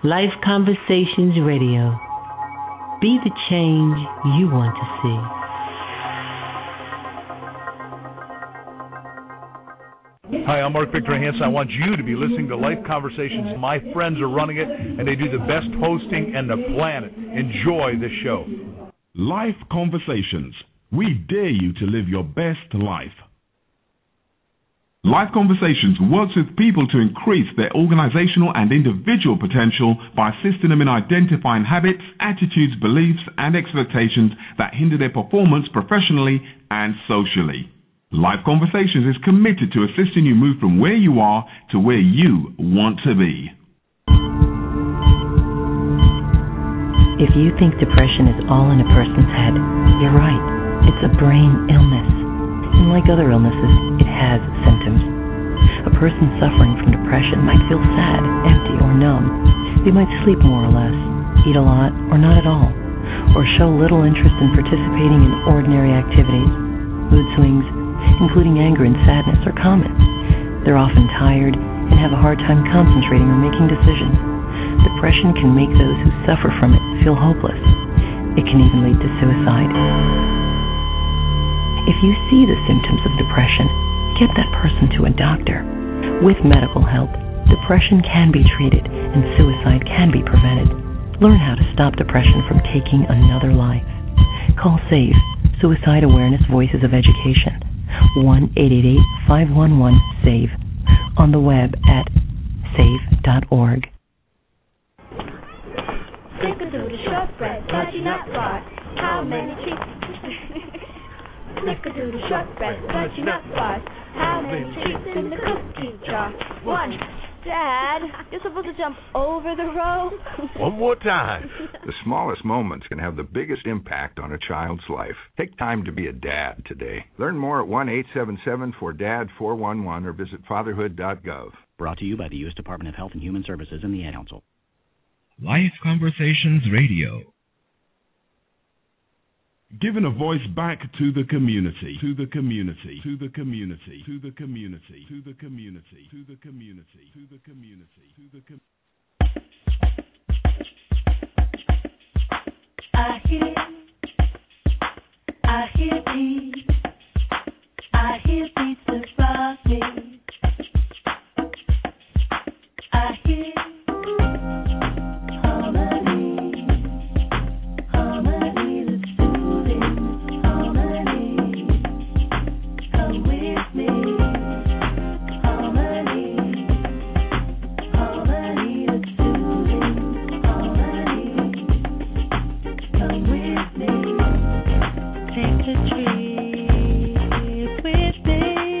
Life Conversations Radio. Be the change you want to see. Hi, I'm Mark Victor Hansen. I want you to be listening to Life Conversations. My friends are running it, and they do the best hosting in the planet. Enjoy the show. Life Conversations. We dare you to live your best life. Life Conversations works with people to increase their organizational and individual potential by assisting them in identifying habits, attitudes, beliefs, and expectations that hinder their performance professionally and socially. Life Conversations is committed to assisting you move from where you are to where you want to be. If you think depression is all in a person's head, you're right. It's a brain illness. And like other illnesses, it has symptoms. A person suffering from depression might feel sad, empty, or numb. They might sleep more or less, eat a lot or not at all, or show little interest in participating in ordinary activities. Mood swings, including anger and sadness, are common. They're often tired and have a hard time concentrating or making decisions. Depression can make those who suffer from it feel hopeless. It can even lead to suicide. If you see the symptoms of depression, get that person to a doctor. With medical help, depression can be treated and suicide can be prevented. Learn how to stop depression from taking another life. Call SAVE, Suicide Awareness Voices of Education, 1-888-511-SAVE, on the web at save.org. Snickerdoodle shortbread, fudgy nut bar. How many treats? Snickerdoodle shortbread, fudgy nut bars. How many treats in the cookie jar? One. Dad, you're supposed to jump over the rope. One more time. The smallest moments can have the biggest impact on a child's life. Take time to be a dad today. Learn more at 1-877-4DAD-411 or visit fatherhood.gov. Brought to you by the U.S. Department of Health and Human Services and the Ad Council. Life Conversations Radio. Giving a voice back to the community, to the community, to the community, to the community, to the community, to the community, to the community, to the community. I hear beats above me. I hear Take a trip with me.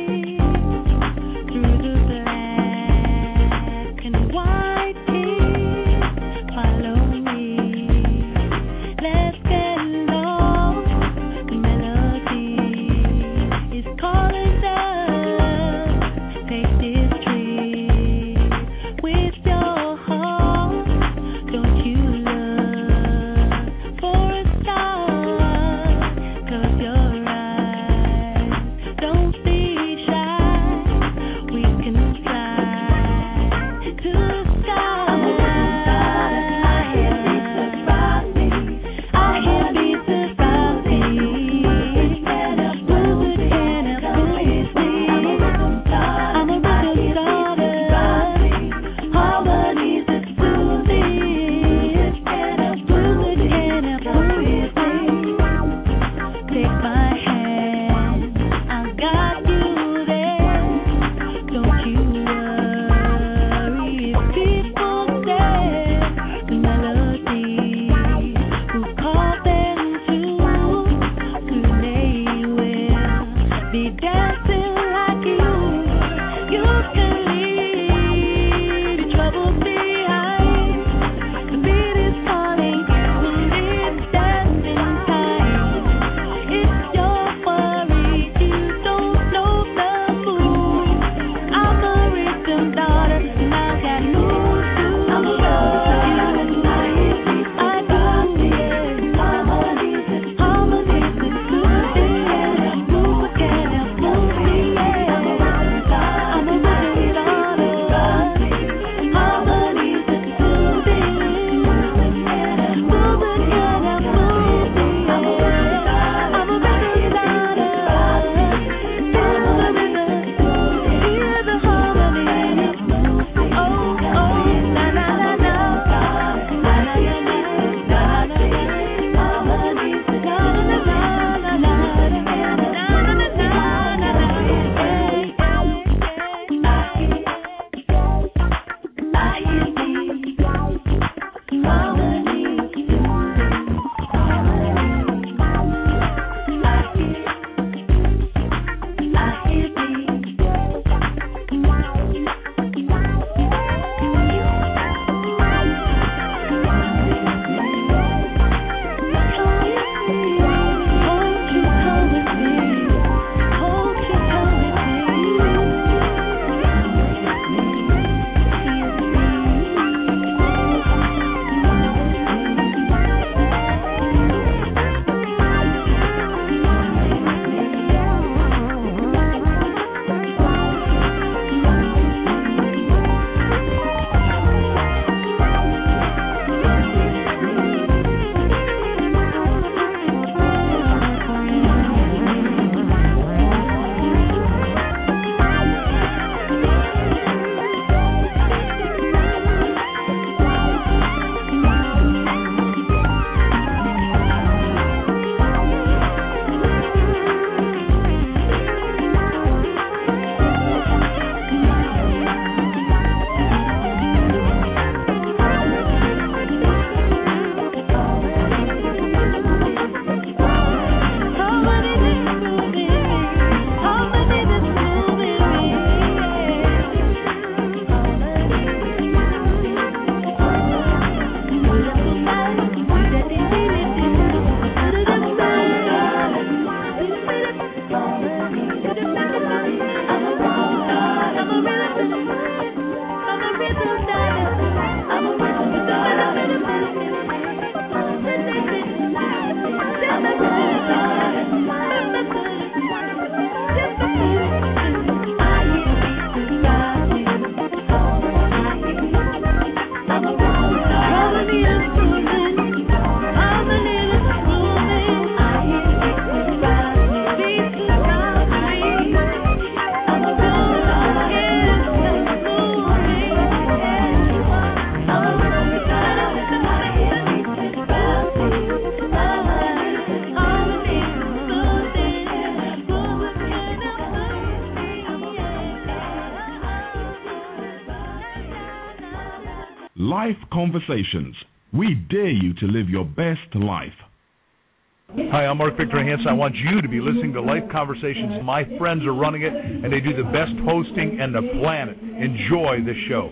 Life Conversations. We dare you to live your best life. Hi, I'm Mark Victor Hansen. I want you to be listening to Life Conversations. My friends are running it, and they do the best hosting on the planet. Enjoy the show.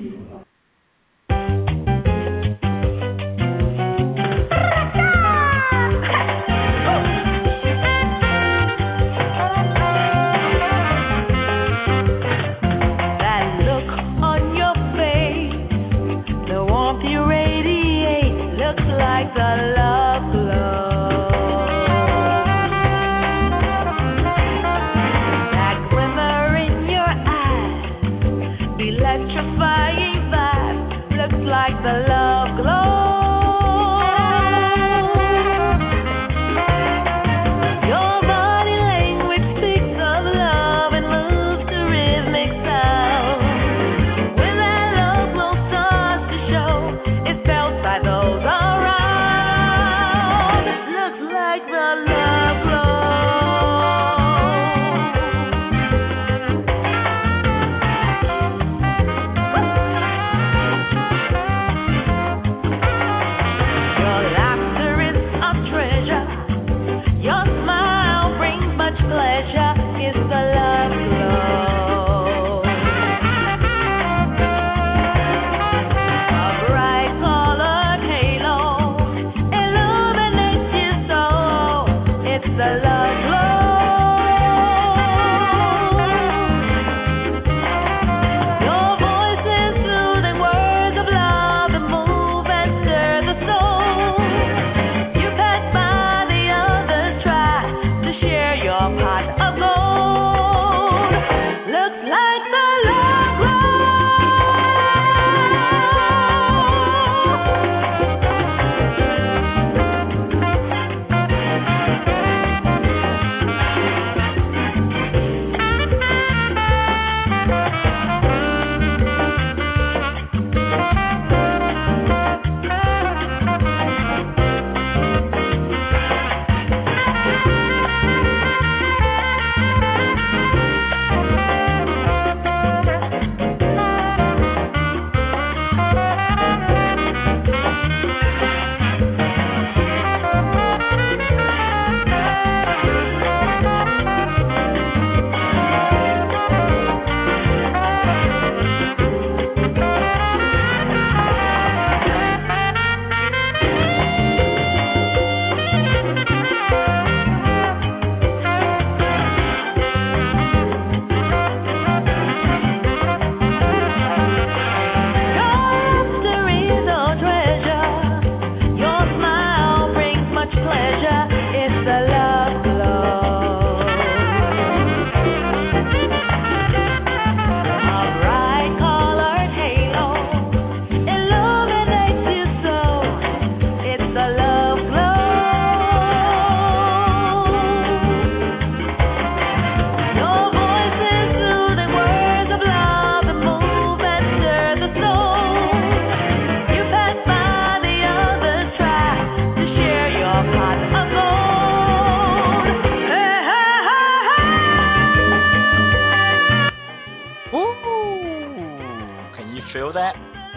feel that?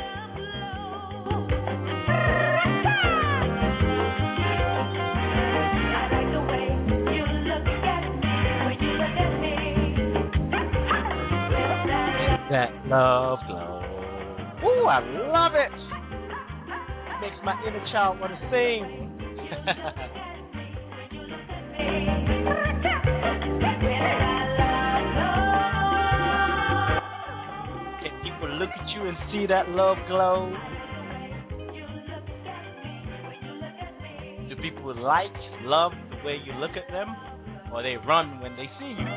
That love glow. Ooh, I love it. Makes my inner child want to sing. Can people look at you and see that love glow? Do people love the way you look at them, or they run when they see you?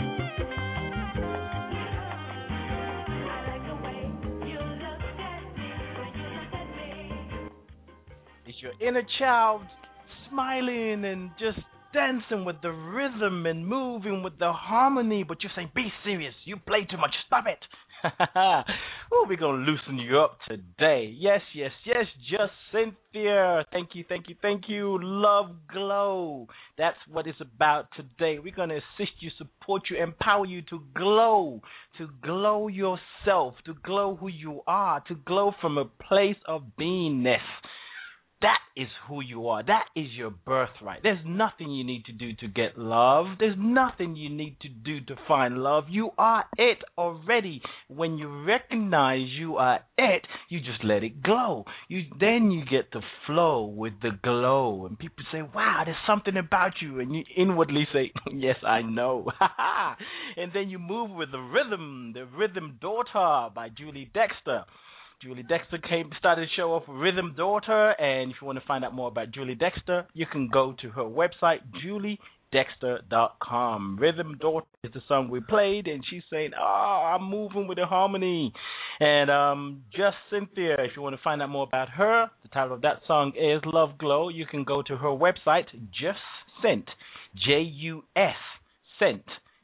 Your inner child smiling and just dancing with the rhythm and moving with the harmony, but you're saying, be serious, you play too much, stop it. Oh, we're going to loosen you up today. Yes, just Cynthia. Thank you. Love Glow. That's what it's about today. We're going to assist you, support you, empower you to glow yourself, to glow who you are, to glow from a place of beingness. That is who you are. That is your birthright. There's nothing you need to do to get love. There's nothing you need to do to find love. You are it already. When you recognize you are it, you just let it glow. Then you get to flow with the glow. And people say, wow, there's something about you. And you inwardly say, yes, I know. And then you move with the Rhythm Daughter by Julie Dexter. Julie Dexter started to show off Rhythm Daughter, and if you want to find out more about Julie Dexter, you can go to her website, juliedexter.com. Rhythm Daughter is the song we played, and she's saying, I'm moving with the harmony. And just Cynthia, if you want to find out more about her, the title of that song is Love Glow. You can go to her website, Just Scent, J-U-S, Scent.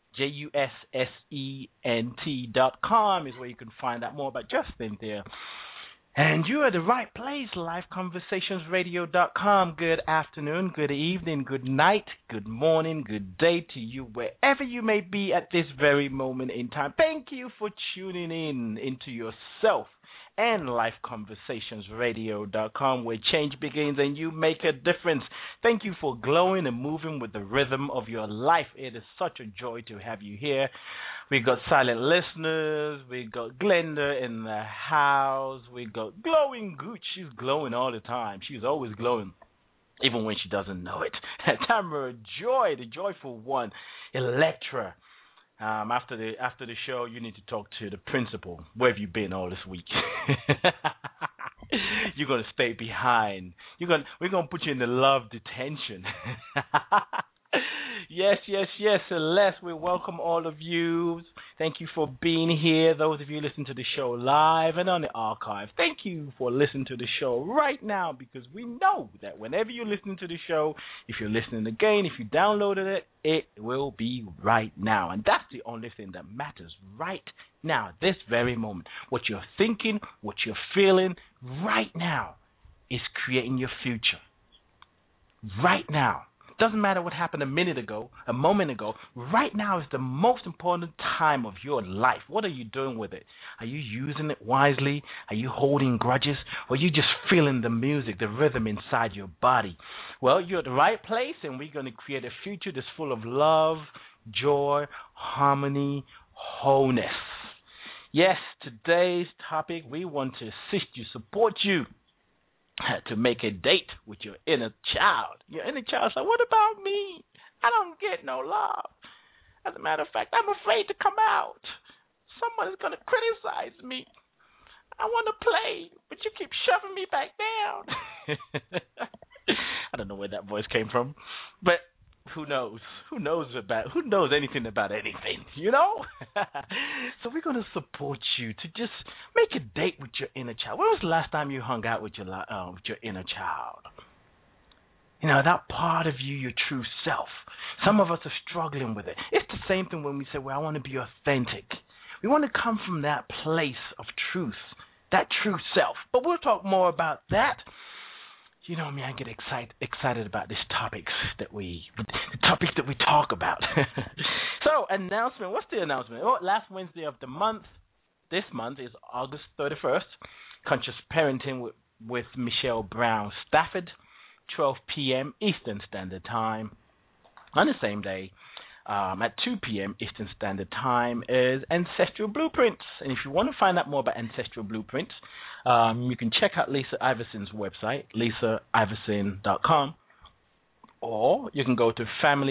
JUSSENT.com is where you can find out more about Just Cynthia. And you're at the right place, LifeConversationsRadio.com. Good afternoon, good evening, good night, good morning, good day to you, wherever you may be at this very moment in time. Thank you for tuning in into yourself and LifeConversationsRadio.com, where change begins and you make a difference. Thank you for glowing and moving with the rhythm of your life. It is such a joy to have you here. We got silent listeners. We got Glenda in the house. We got Glowing Gooch. She's glowing all the time. She's always glowing, even when she doesn't know it. Tamara Joy, the joyful one. Electra. After the show, you need to talk to the principal. Where have you been all this week? You're gonna stay behind. We're gonna put you in the love detention. Yes. Celeste, we welcome all of you. Thank you for being here. Those of you listening to the show live and on the archive, thank you for listening to the show right now, because we know that whenever you're listening to the show, if you're listening again, if you downloaded it, it will be right now. And that's the only thing that matters right now, this very moment. What you're thinking, what you're feeling right now is creating your future. Right now. Doesn't matter what happened a minute ago, a moment ago. Right now is the most important time of your life. What are you doing with it? Are you using it wisely? Are you holding grudges? Or are you just feeling the music, the rhythm inside your body? Well, you're at the right place, and we're going to create a future that's full of love, joy, harmony, wholeness. Yes, today's topic, we want to assist you, support you, to make a date with your inner child. Your inner child's like, what about me? I don't get no love. As a matter of fact, I'm afraid to come out. Someone is going to criticize me. I want to play, but you keep shoving me back down. I don't know where that voice came from, but who knows? Who knows anything about anything, you know? So we're going to support you to just make a date with your inner child. When was the last time you hung out with your inner child? You know, that part of you, your true self. Some of us are struggling with it. It's the same thing when we say, well, I want to be authentic. We want to come from that place of truth, that true self. But we'll talk more about that. You know me, I get excited about these topics that we talk about. So, announcement. What's the announcement? Oh, last Wednesday of the month, this month is August 31st, Conscious Parenting with Michelle Brown Stafford, 12 p.m. Eastern Standard Time. On the same day, at 2 p.m. Eastern Standard Time, is Ancestral Blueprints. And if you want to find out more about Ancestral Blueprints, you can check out Lisa Iverson's website, lisaiverson.com, or you can go to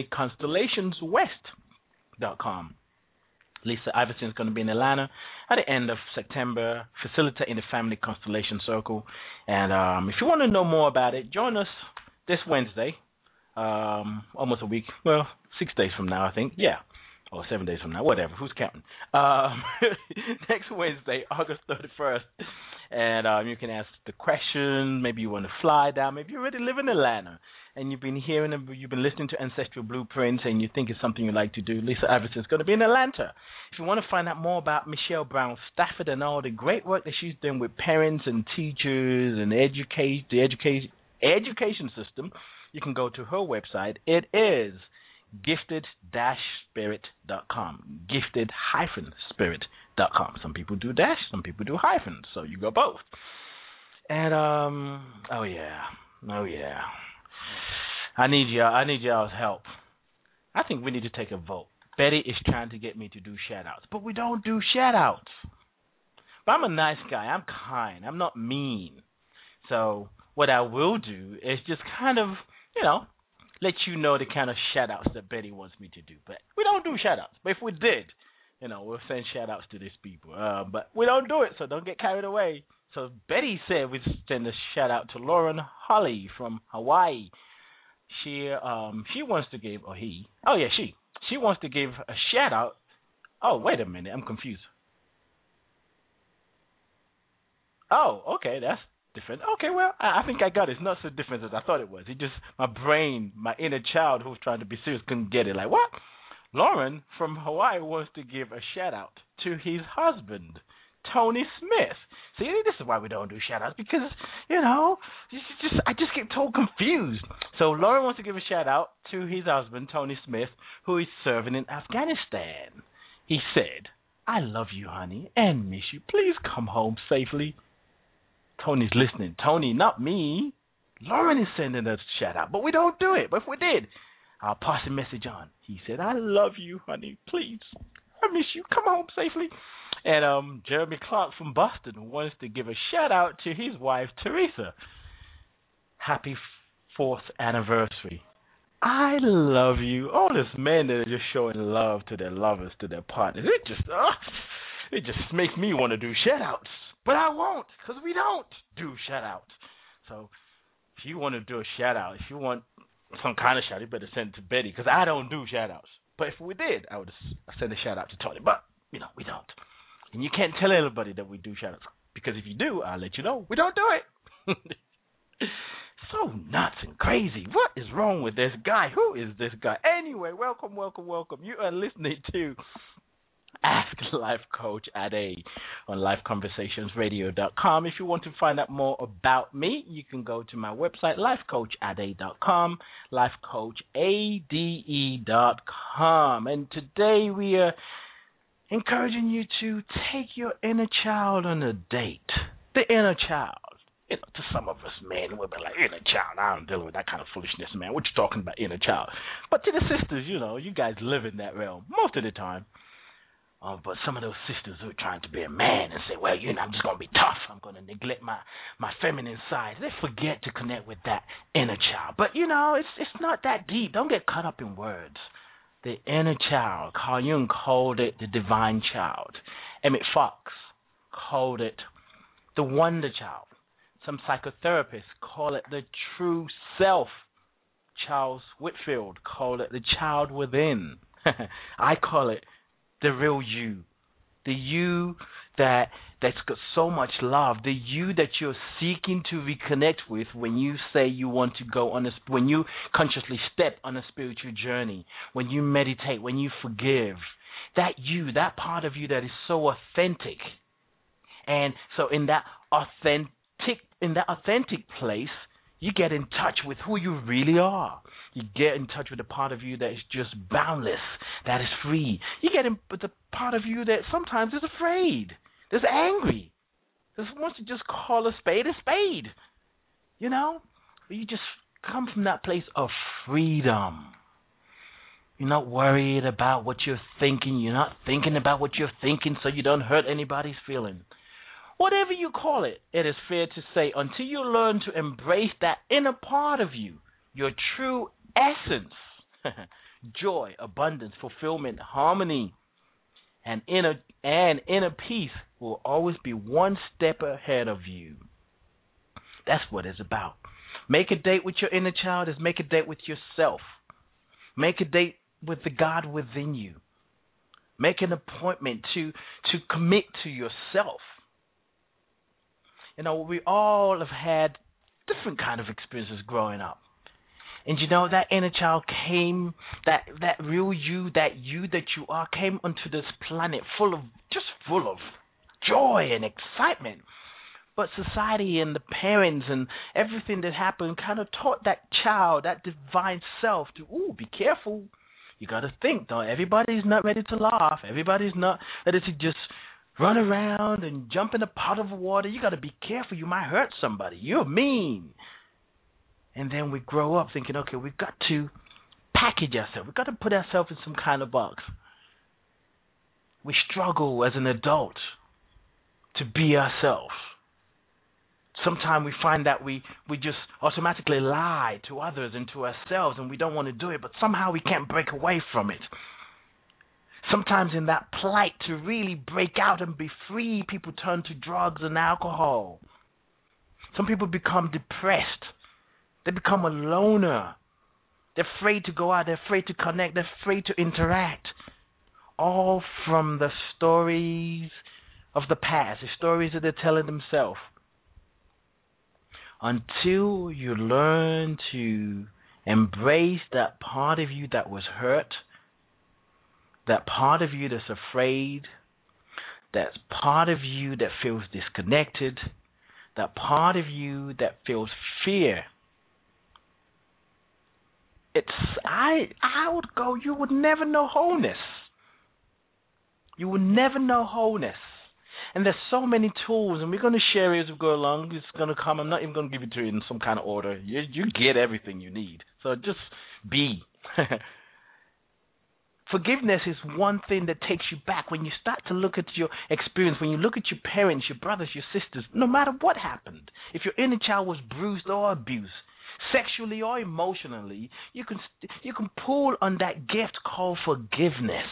familyconstellationswest.com. Lisa Iverson is going to be in Atlanta at the end of September, facilitating the Family Constellation Circle. And if you want to know more about it, join us this Wednesday, almost a week, 6 days from now, I think. Yeah, or 7 days from now, whatever. Who's counting? Next Wednesday, August 31st. And you can ask the question. Maybe you want to fly down. Maybe you already live in Atlanta, and you've been listening to Ancestral Blueprints, and you think it's something you'd like to do. Lisa Iverson is going to be in Atlanta. If you want to find out more about Michelle Brown Stafford and all the great work that she's doing with parents and teachers and the education system, you can go to her website. It is gifted-spirit.com. Gifted-spirit.com. Some people do dash, some people do hyphens, so you go both. And oh yeah. I need y'all's help. I think we need to take a vote. Betty is trying to get me to do shout-outs, but we don't do shout-outs. But I'm a nice guy. I'm kind. I'm not mean. So what I will do is just kind of, let you know the kind of shout-outs that Betty wants me to do. But we don't do shout-outs. But if we did, we'll send shout-outs to these people. But we don't do it, so don't get carried away. So Betty said we send a shout-out to Lauren Holly from Hawaii. She wants to give, she wants to give a shout-out. Oh, wait a minute. I'm confused. Oh, okay. That's different. Okay, well, I think I got it. It's not so different as I thought it was. It just, my brain, my inner child who was trying to be serious couldn't get it. Like, what? Lauren from Hawaii wants to give a shout-out to his husband, Tony Smith. See, this is why we don't do shout-outs, because, I just get so confused. So Lauren wants to give a shout-out to his husband, Tony Smith, who is serving in Afghanistan. He said, "I love you, honey, and miss you. Please come home safely." Tony's listening. Tony, not me. Lauren is sending us a shout-out, but we don't do it. But if we did, I'll pass the message on. He said, "I love you, honey. Please, I miss you. Come home safely." And Jeremy Clark from Boston wants to give a shout-out to his wife, Teresa. Happy 4th anniversary. I love you. All these men that are just showing love to their lovers, to their partners. It just makes me want to do shout-outs. But I won't, because we don't do shout-outs. So if you want to do a shout-out, if you want some kind of shout-out, you better send it to Betty, because I don't do shout-outs. But if we did, I would send a shout-out to Tony. But, we don't. And you can't tell everybody that we do shout-outs, because if you do, I'll let you know. We don't do it. So nuts and crazy. What is wrong with this guy? Who is this guy? Anyway, welcome. You are listening to Ask Life Coach Ade on LifeConversationsRadio.com. If you want to find out more about me, you can go to my website, LifeCoachAde.com, LifeCoachAde.com. And today we are encouraging you to take your inner child on a date. The inner child. To some of us men, we'll be like, inner child, I'm dealing with that kind of foolishness, man. What you talking about, inner child? But to the sisters, you guys live in that realm most of the time. But some of those sisters who are trying to be a man and say, well, I'm just going to be tough. I'm going to neglect my feminine side. They forget to connect with that inner child. But, it's not that deep. Don't get caught up in words. The inner child. Carl Jung called it the divine child. Emmett Fox called it the wonder child. Some psychotherapists call it the true self. Charles Whitfield called it the child within. I call it the real you. The you that's got so much love. The you that you're seeking to reconnect with when you say you want to go on when you consciously step on a spiritual journey, when you meditate, when you forgive. That you, that part of you that is so authentic. And so in that authentic place, you get in touch with who you really are. You get in touch with the part of you that is just boundless, that is free. You get in with the part of you that sometimes is afraid, There's angry. There's wants to just call a spade a spade. You know? You just come from that place of freedom. You're not worried about what you're thinking. You're not thinking about what you're thinking so you don't hurt anybody's feeling. Whatever you call it, it is fair to say until you learn to embrace that inner part of you, your true essence, joy, abundance, fulfillment, harmony, and inner peace will always be one step ahead of you. That's what it's about. Make a date with your inner child is make a date with yourself. Make a date with the God within you. Make an appointment to commit to yourself. You know, we all have had different kind of experiences growing up. And you know, that inner child came, that real you that you are, came onto this planet full of joy and excitement. But society and the parents and everything that happened kind of taught that child, that divine self, to, be careful. You got to think, though. Everybody's not ready to laugh. Everybody's not ready to just run around and jump in a pot of water. You got to be careful. You might hurt somebody. You're mean. And then we grow up thinking, okay, we've got to package ourselves. We've got to put ourselves in some kind of box. We struggle as an adult to be ourselves. Sometimes we find that we just automatically lie to others and to ourselves, and we don't want to do it, but somehow we can't break away from it. Sometimes in that plight to really break out and be free, people turn to drugs and alcohol. Some people become depressed. They become a loner. They're afraid to go out. They're afraid to connect. They're afraid to interact. All from the stories of the past, the stories that they're telling themselves. Until you learn to embrace that part of you that was hurt, that part of you that's afraid, that part of you that feels disconnected, that part of you that feels fear, I would go, you would never know wholeness. You would never know wholeness. And there's so many tools, and we're going to share it as we go along. It's going to come. I'm not even going to give it to you in some kind of order. You get everything you need. So just be. Forgiveness is one thing that takes you back. When you start to look at your experience, when you look at your parents, your brothers, your sisters, no matter what happened, if your inner child was bruised or abused, sexually or emotionally, you can pull on that gift called forgiveness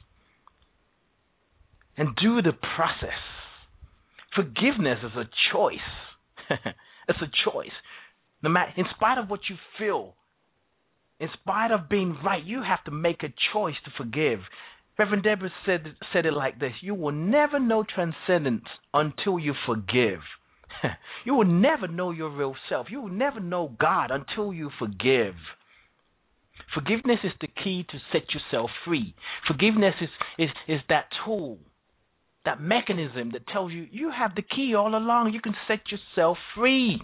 and do the process. Forgiveness is a choice. It's a choice. No matter, in spite of what you feel, in spite of being right, you have to make a choice to forgive. Reverend Deborah said it like this: you will never know transcendence until you forgive. You will never know your real self. You will never know God until you forgive. Forgiveness is the key to set yourself free. Forgiveness is that tool, that mechanism that tells you you have the key all along. You can set yourself free.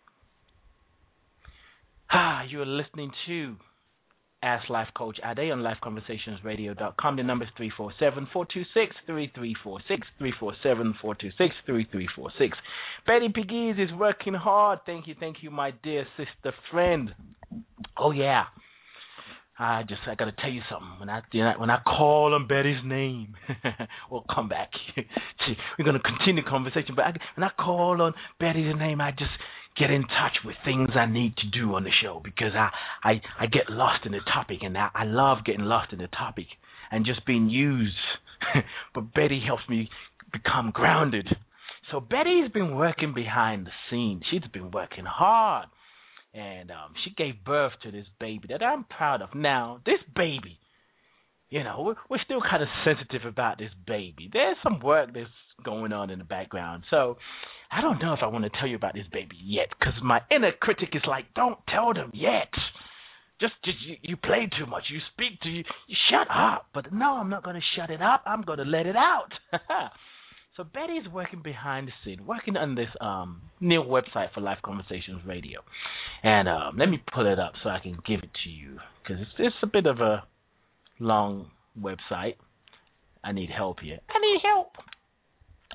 You're listening to Ask Life Coach Ade on LifeConversationsRadio.com. The number is 347-426-3346, 347-426-3346. Betty Pegues is working hard. Thank you, my dear sister friend. Oh yeah, I got to tell you something. When I call on Betty's name, we'll come back. We're going to continue the conversation. But when I call on Betty's name, I just get in touch with things I need to do on the show, because I get lost in the topic, and I love getting lost in the topic and just being used. But Betty helps me become grounded. So Betty's been working behind the scenes. She's been working hard, and she gave birth to this baby that I'm proud of. Now, this baby, we're still kind of sensitive about this baby. There's some work that's going on in the background. So I don't know if I want to tell you about this baby yet, because my inner critic is like, don't tell them yet. Just you play too much. You speak to you shut up. But no, I'm not going to shut it up. I'm going to let it out. So Betty's working behind the scene, working on this new website for Life Conversations Radio. And let me pull it up so I can give it to you, because it's a bit of a long website. I need help here. I need help.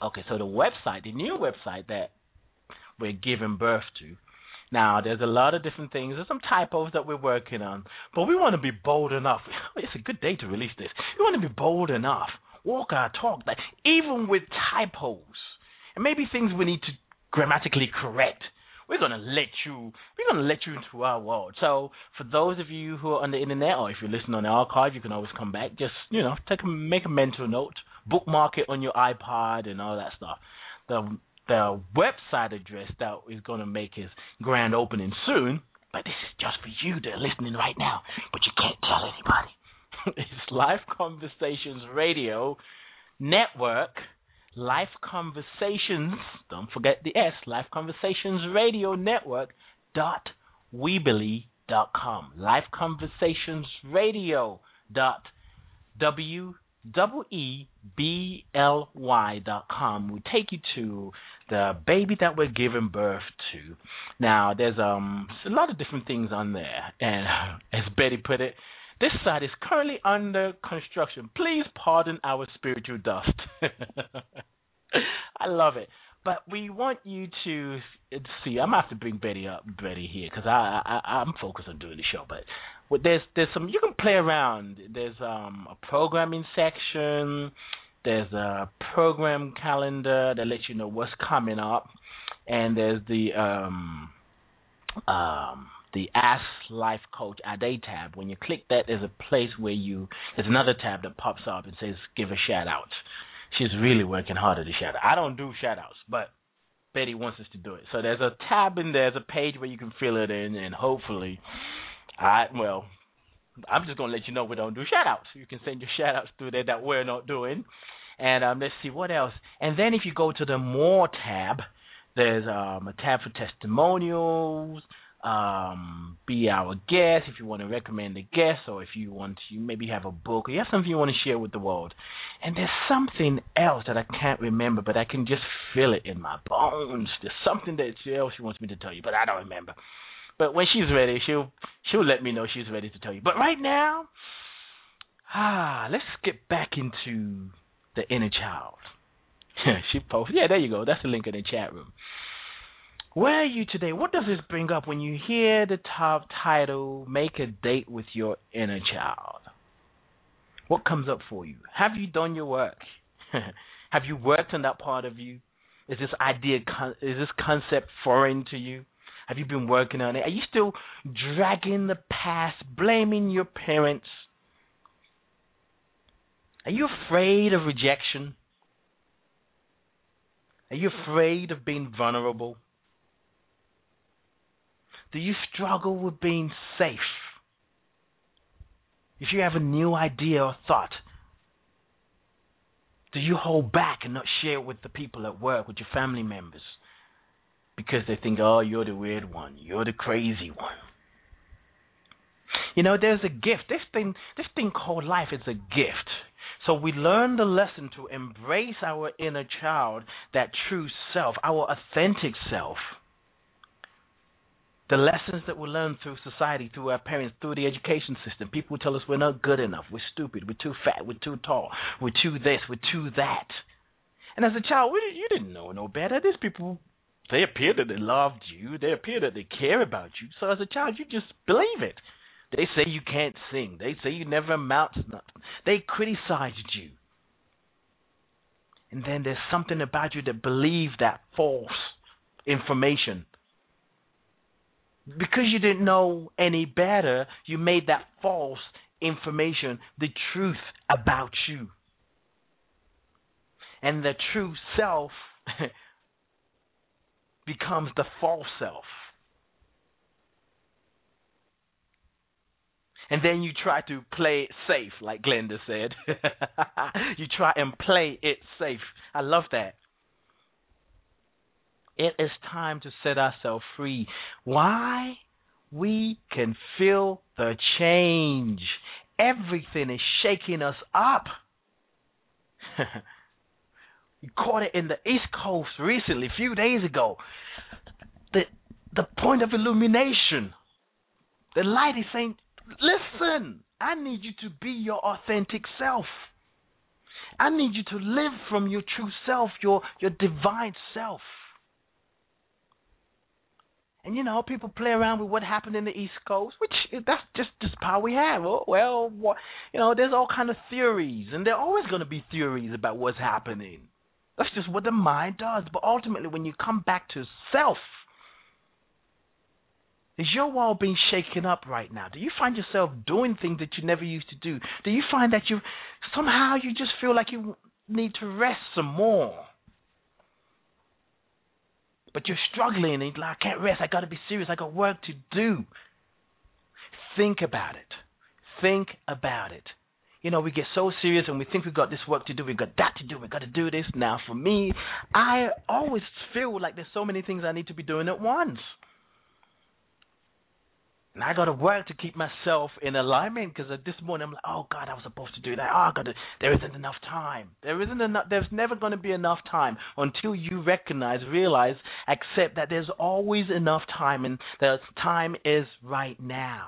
Okay, so the website, the new website that we're giving birth to. Now, there's a lot of different things. There's some typos that we're working on, but we want to be bold enough. It's a good day to release this. We want to be bold enough, walk our talk, that even with typos and maybe things we need to grammatically correct, we're gonna let you into our world. So for those of you who are on the internet, or if you're listening on the archive, you can always come back. Just make a mental note, bookmark it on your iPod and all that stuff. The website address that is gonna make its grand opening soon, but this is just for you that are listening right now, but you can't tell anybody. It's Life Conversations Radio Network. Life Conversations, don't forget the S, Life Conversations Radio Network .weebly.com. Life Conversations Radio WEEBLY.com will take you to the baby that we're giving birth to. Now, there's a lot of different things on there, and as Betty put it, this site is currently under construction. Please pardon our spiritual dust. I love it. But we want you to see. I'm going to have to bring Betty here, because I'm focused on doing the show. But there's some, you can play around. There's a programming section. There's a program calendar that lets you know what's coming up. And there's the Ask Life Coach a Day tab. When you click that, there's a place where there's another tab that pops up and says give a shout out. She's really working hard at the shout out. I don't do shout outs, but Betty wants us to do it. So there's a tab in there, there's a page where you can fill it in, and hopefully, I'm just going to let you know we don't do shout outs. You can send your shout outs through there that we're not doing. And let's see what else. And then if you go to the More tab, there's a tab for testimonials. Be our guest if you want to recommend a guest, or if you maybe have a book, or you have something you want to share with the world. And there's something else that I can't remember, but I can just feel it in my bones. There's something else she wants me to tell you, but I don't remember. But when she's ready, she'll let me know she's ready to tell you. But right now, let's get back into the inner child. She posted. Yeah, there you go. That's the link in the chat room. Where are you today? What does this bring up when you hear the top title, Make a Date with Your Inner Child? What comes up for you? Have you done your work? Have you worked on that part of you? Is this concept foreign to you? Have you been working on it? Are you still dragging the past, blaming your parents? Are you afraid of rejection? Are you afraid of being vulnerable? Do you struggle with being safe? If you have a new idea or thought, do you hold back and not share it with the people at work, with your family members? Because they think, oh, you're the weird one. You're the crazy one. You know, there's a gift. This thing called life is a gift. So we learn the lesson to embrace our inner child, that true self, our authentic self. The lessons that we learn through society, through our parents, through the education system. People tell us we're not good enough, we're stupid, we're too fat, we're too tall, we're too this, we're too that. And as a child, you didn't know no better. These people, they appear that they loved you. They appear that they care about you. So as a child, you just believe it. They say you can't sing. They say you never amount to nothing. They criticized you. And then there's something about you that believes that false information. Because you didn't know any better, you made that false information the truth about you. And the true self becomes the false self. And then you try to play it safe, like Glenda said. You try and play it safe. I love that. It is time to set ourselves free. Why? We can feel the change. Everything is shaking us up. We caught it in the East Coast recently, a few days ago. The point of illumination. The light is saying, listen, I need you to be your authentic self. I need you to live from your true self, your divine self. And, people play around with what happened in the East Coast, which that's just power we have. Well, there's all kind of theories, and there are always going to be theories about what's happening. That's just what the mind does. But ultimately, when you come back to self, is your world being shaken up right now? Do you find yourself doing things that you never used to do? Do you find that you just feel like you need to rest some more? But you're struggling and you're like, I can't rest. I got to be serious. I got work to do. Think about it. Think about it. We get so serious and we think we've got this work to do. We've got that to do. We've got to do this. Now, for me, I always feel like there's so many things I need to be doing at once. And I got to work to keep myself in alignment, because this morning I'm like, oh, God, I was supposed to do that. There isn't enough time. There's never going to be enough time until you realize, accept that there's always enough time, and the time is right now.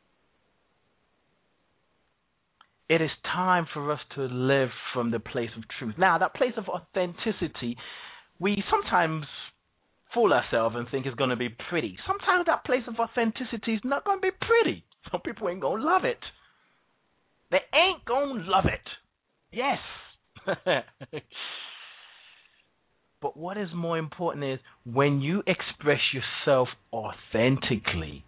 It is time for us to live from the place of truth. Now, that place of authenticity, we sometimes fool ourselves and think it's going to be pretty. Sometimes that place of authenticity is not going to be pretty. Some people ain't going to love it. They ain't going to love it. Yes. But what is more important is when you express yourself authentically,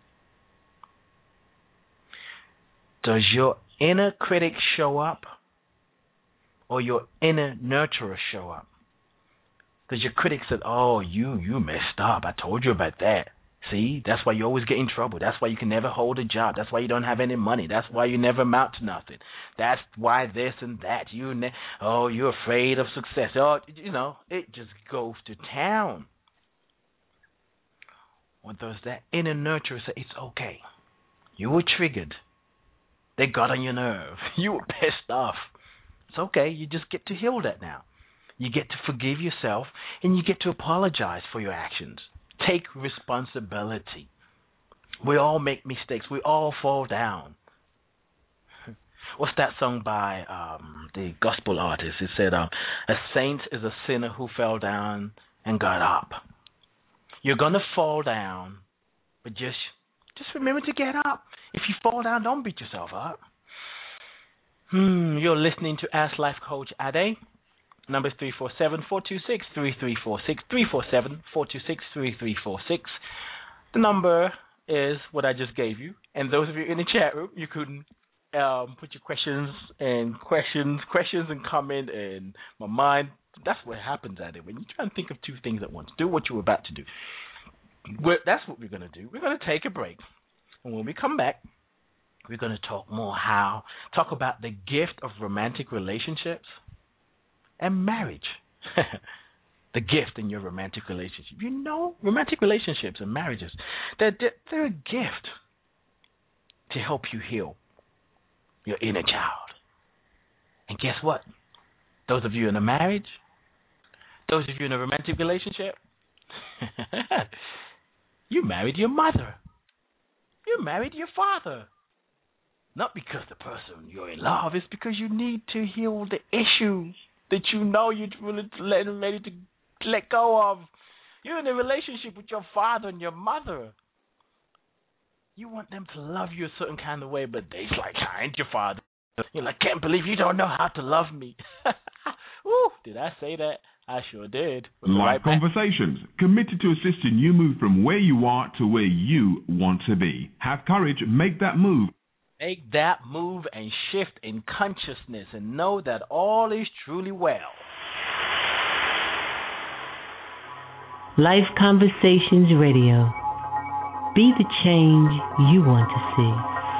does your inner critic show up or your inner nurturer show up? Because your critic said, oh, you messed up. I told you about that. See, that's why you always get in trouble. That's why you can never hold a job. That's why you don't have any money. That's why you never amount to nothing. That's why this and that. You're afraid of success. It just goes to town. Or does that inner nurturer say, it's okay. You were triggered. They got on your nerve. You were pissed off. It's okay. You just get to heal that now. You get to forgive yourself, and you get to apologize for your actions. Take responsibility. We all make mistakes. We all fall down. What's that song by the gospel artist? It said, a saint is a sinner who fell down and got up. You're going to fall down, but just remember to get up. If you fall down, don't beat yourself up. You're listening to Ask Life Coach Ade. Number is 347-426-3346, 347-426-3346. The number is what I just gave you. And those of you in the chat room, you can put your questions and comment in my mind. That's what happens at it when you try and think of two things at once. Do what you're about to do. That's what we're going to do. We're going to take a break. And when we come back, we're going to talk about the gift of romantic relationships and marriage. The gift in your romantic relationship. Romantic relationships and marriages, they're a gift to help you heal your inner child. And guess what? Those of you in a marriage, those of you in a romantic relationship, you married your mother. You married your father. Not because the person you're in love, it's because you need to heal the issues that you're ready to let go of. You're in a relationship with your father and your mother. You want them to love you a certain kind of way, but they's like, I ain't your father. You're like, can't believe you don't know how to love me. Woo, did I say that? I sure did. Live Conversations, committed to assisting you move from where you are to where you want to be. Have courage, make that move. Make that move and shift in consciousness and know that all is truly well. Life Conversations Radio. Be the change you want to see.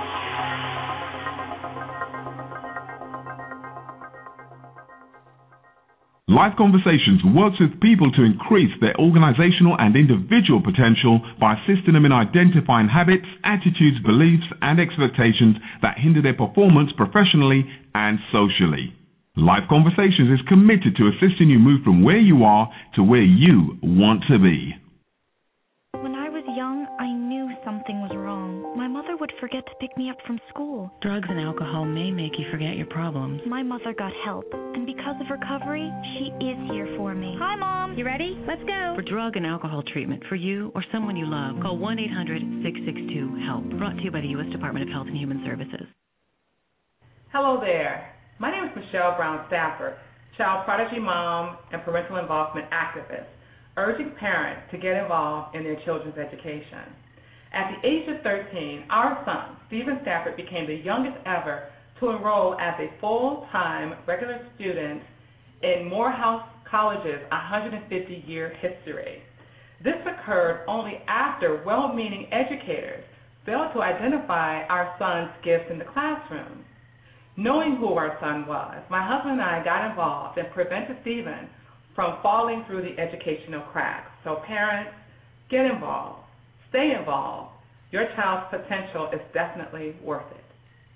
Life Conversations works with people to increase their organizational and individual potential by assisting them in identifying habits, attitudes, beliefs, and expectations that hinder their performance professionally and socially. Life Conversations is committed to assisting you move from where you are to where you want to be. When I was young, I knew something was wrong. My mother would forget to pick me up from school. Drugs and alcohol may make you forget your problems. My mother got help, and because of recovery, she is here for me. Hi, Mom. You ready? Let's go. For drug and alcohol treatment for you or someone you love, call 1-800-662-HELP. Brought to you by the U.S. Department of Health and Human Services. Hello there. My name is Michelle Brown Stafford, child prodigy mom and parental involvement activist, urging parents to get involved in their children's education. At the age of 13, our son, Stephen Stafford, became the youngest ever to enroll as a full-time regular student in Morehouse College's 150-year history. This occurred only after well-meaning educators failed to identify our son's gifts in the classroom. Knowing who our son was, my husband and I got involved and prevented Stephen from falling through the educational cracks. So parents, get involved. Stay involved. Your child's potential is definitely worth it.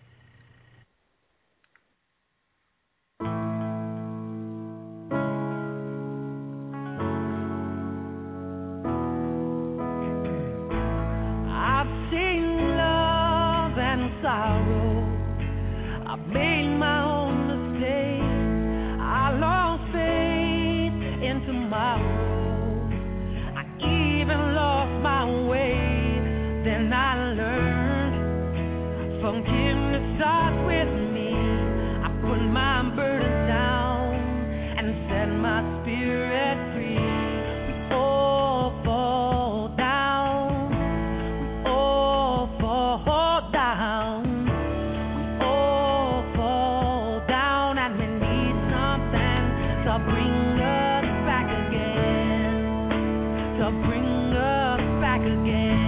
I've seen love and sorrow. I've made my own mistakes. I lost faith in tomorrow. I even lost my way. Then I learned forgiveness starts with me. I put my burden down and set my spirit free. We all fall down. We all fall down. We all fall down, and we need something to bring us back again. To bring us back again.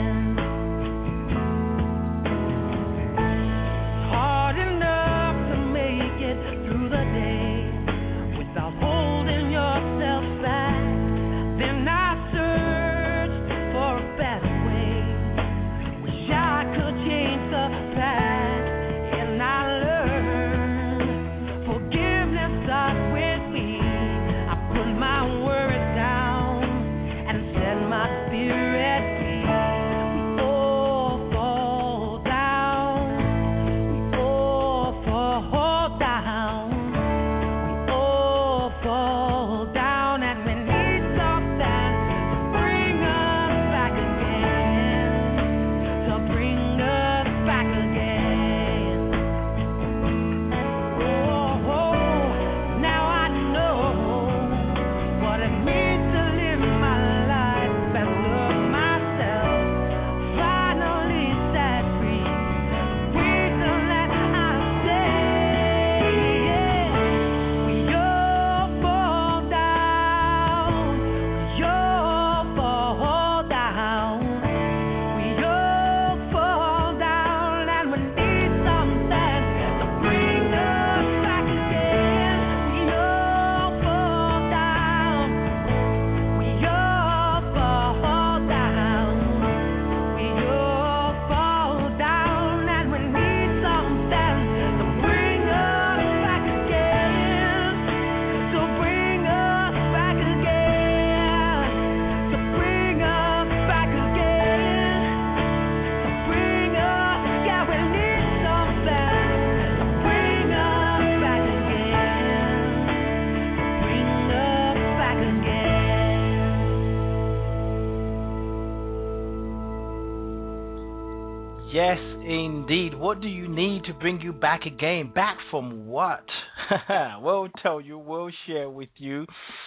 Yes, indeed. What do you need to bring you back again? Back from what? We'll tell you. We'll share with you.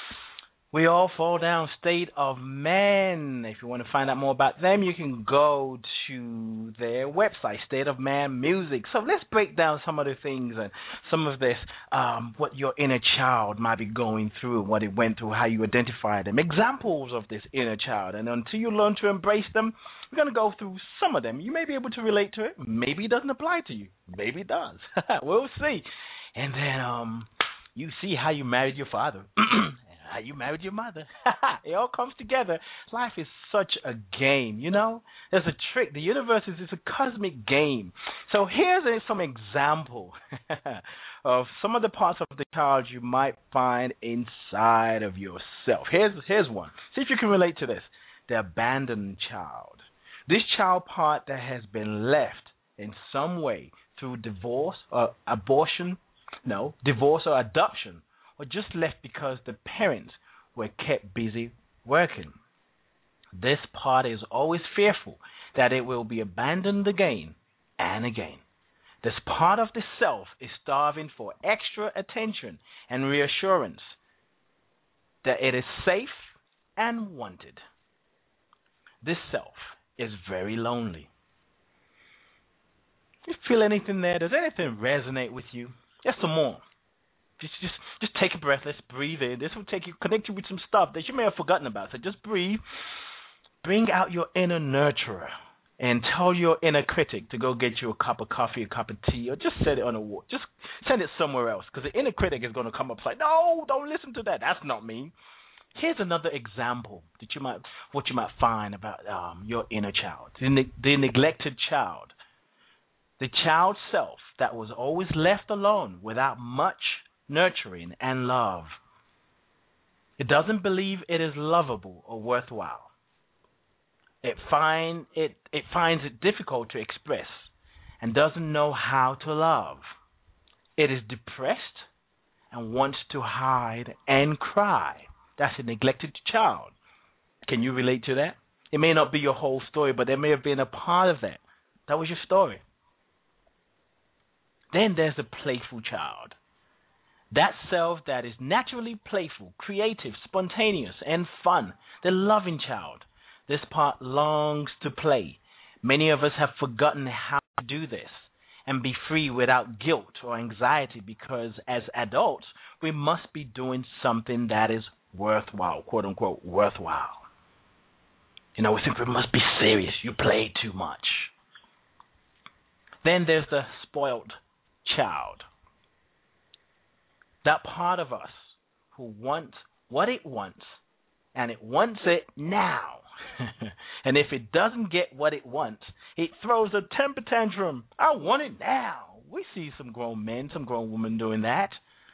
We All Fall Down, State of Man. If you want to find out more about them, you can go to their website, State of Man Music. So let's break down some of the things and some of this, what your inner child might be going through, what it went through, how you identify them, examples of this inner child. And until you learn to embrace them, we're going to go through some of them. You may be able to relate to it. Maybe it doesn't apply to you. Maybe it does. We'll see. And then you see how you married your father. How you married your mother. It all comes together. Life is such a game, you know? There's a trick. The universe is a cosmic game. So here's some example of some of the parts of the child you might find inside of yourself. Here's one. See if you can relate to this. The abandoned child. This child part that has been left in some way through divorce or adoption, or just left because the parents were kept busy working. This part is always fearful that it will be abandoned again and again. This part of the self is starving for extra attention and reassurance that it is safe and wanted. This self is very lonely. You feel anything there? Does anything resonate with you? Just some more. Just take a breath. Let's breathe in. This will connect you with some stuff that you may have forgotten about. So just breathe. Bring out your inner nurturer and tell your inner critic to go get you a cup of coffee, a cup of tea, or just set it on a wall. Just send it somewhere else, because the inner critic is going to come up and say, no, don't listen to that. That's not me. Here's another example that you might find about your inner child, the neglected child, the child self that was always left alone without much nurturing and love. It doesn't believe it is lovable or worthwhile. It finds it difficult to express and doesn't know how to love. It is depressed and wants to hide and cry. That's a neglected child. Can you relate to that? It may not be your whole story, but there may have been a part of that. That was your story. Then there's the playful child. That self that is naturally playful, creative, spontaneous, and fun. The loving child. This part longs to play. Many of us have forgotten how to do this and be free without guilt or anxiety, because as adults, we must be doing something that is worthwhile, quote unquote, worthwhile. We think we must be serious. You play too much. Then there's the spoiled child. That part of us who wants what it wants, and it wants it now. And if it doesn't get what it wants, it throws a temper tantrum. I want it now. We see some grown men, some grown women doing that,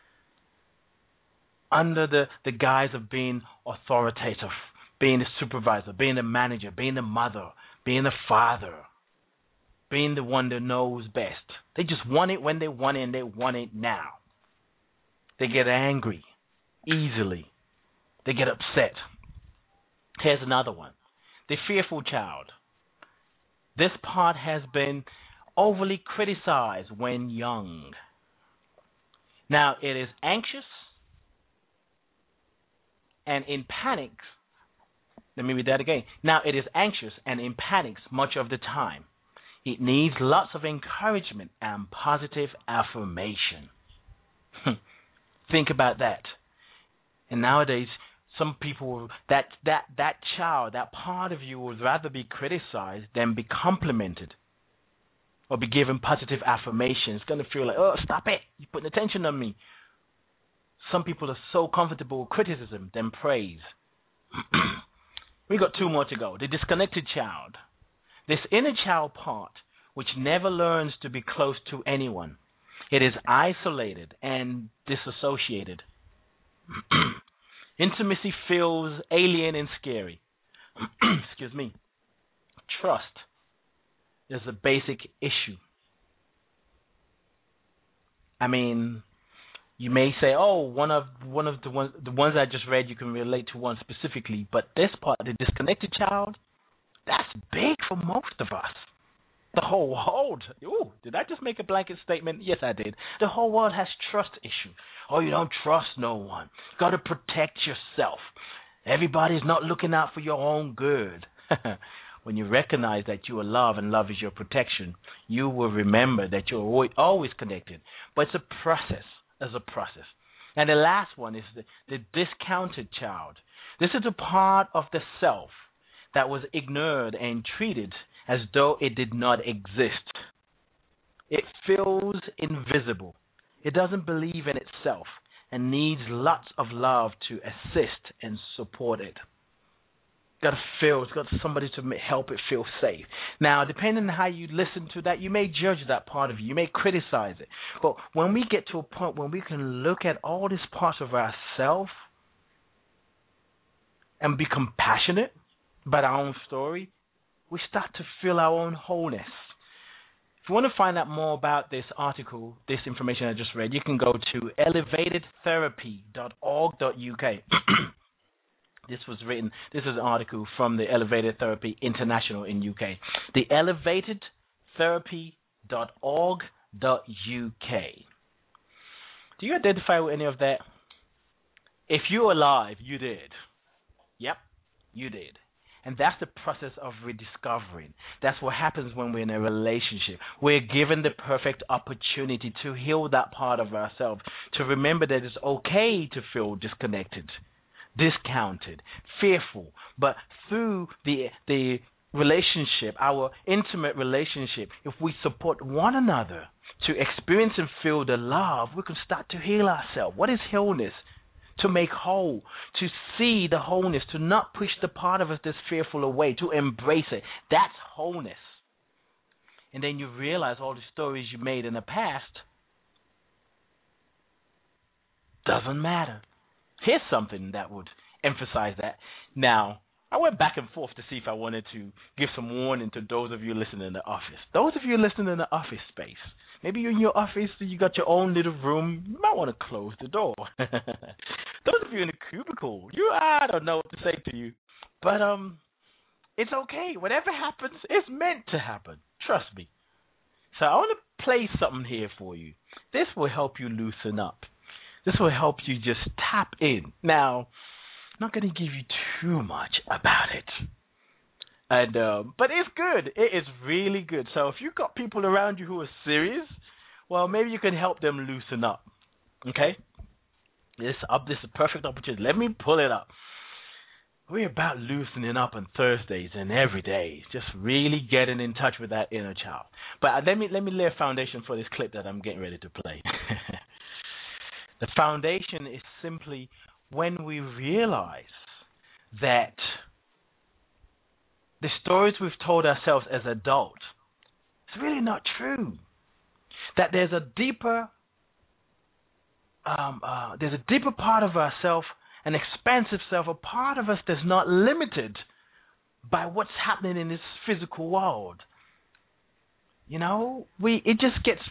under the guise of being authoritative, being the supervisor, being the manager, being the mother, being the father, being the one that knows best. They just want it when they want it, and they want it now. They get angry easily. They get upset. Here's another one. The fearful child. This part has been overly criticized when young. Now, it is anxious and in panic. Let me read that again. Now, it is anxious and in panics much of the time. It needs lots of encouragement and positive affirmation. Think about that. And nowadays, some people, that child, that part of you would rather be criticized than be complimented or be given positive affirmation. It's going to feel like, oh, stop it. You're putting attention on me. Some people are so comfortable with criticism than praise. We got two more to go. The disconnected child. This inner child part, which never learns to be close to anyone. It is isolated and disassociated. Intimacy feels alien and scary. Excuse me. Trust is a basic issue. I mean, you may say, "Oh, one of the ones I just read, you can relate to one specifically." But this part, the disconnected child, that's big for most of us. The whole world. Ooh, did I just make a blanket statement? Yes, I did. The whole world has trust issues. Oh, you don't trust no one. Got to protect yourself. Everybody's not looking out for your own good. When you recognize that you are love and love is your protection, you will remember that you're always connected. But it's a process. It's a process. And the last one is the discounted child. This is a part of the self that was ignored and treated as though it did not exist. It feels invisible. It doesn't believe in itself and needs lots of love to assist and support it. It's got somebody to help it feel safe. Now, depending on how you listen to that, you may judge that part of you. You may criticize it. But when we get to a point when we can look at all these parts of ourselves and be compassionate about our own story, we start to feel our own wholeness. If you want to find out more about this article, this information I just read, you can go to elevatedtherapy.org.uk. This is an article from the Elevated Therapy International in UK. The elevatedtherapy.org.uk. Do you identify with any of that? If you're alive, you did. Yep, you did. And that's the process of rediscovering. That's what happens when we're in a relationship. We're given the perfect opportunity to heal that part of ourselves, to remember that it's okay to feel disconnected, discounted, fearful. But through the relationship, our intimate relationship, if we support one another to experience and feel the love, we can start to heal ourselves. What is wholeness? To make whole, to see the wholeness, to not push the part of us that's fearful away, to embrace it. That's wholeness. And then you realize all the stories you made in the past doesn't matter. Here's something that would emphasize that. Now, I went back and forth to see if I wanted to give some warning to those of you listening in the office. Those of you listening in the office space, maybe you're in your office, you got your own little room, you might want to close the door. Those of you in the cubicle, I don't know what to say to you. But it's okay. Whatever happens, it's meant to happen. Trust me. So I want to play something here for you. This will help you loosen up. This will help you just tap in. Now, I'm not going to give you too much about it. And but it's good. It is really good. So if you've got people around you who are serious, well, maybe you can help them loosen up. Okay? This is a perfect opportunity. Let me pull it up. We're about loosening up on Thursdays and every day. Just really getting in touch with that inner child. But let me lay a foundation for this clip that I'm getting ready to play. The foundation is simply when we realize that the stories we've told ourselves as adults, it's really not true. That there's a deeper part of ourselves, an expansive self, a part of us that's not limited by what's happening in this physical world. You know, it just gets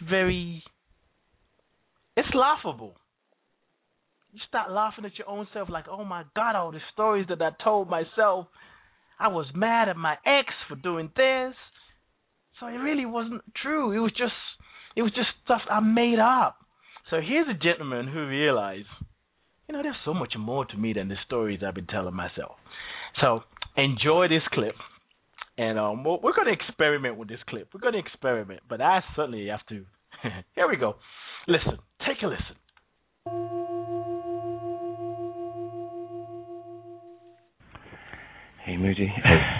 it's laughable. You start laughing at your own self like, oh my God, all the stories that I told myself. I was mad at my ex for doing this. So it really wasn't true. It was just stuff I made up. So here's a gentleman who realized, there's so much more to me than the stories I've been telling myself. So enjoy this clip. And we're going to experiment with this clip. We're going to experiment. But I certainly have to. Here we go. Listen. Take a listen. Hey, Moody.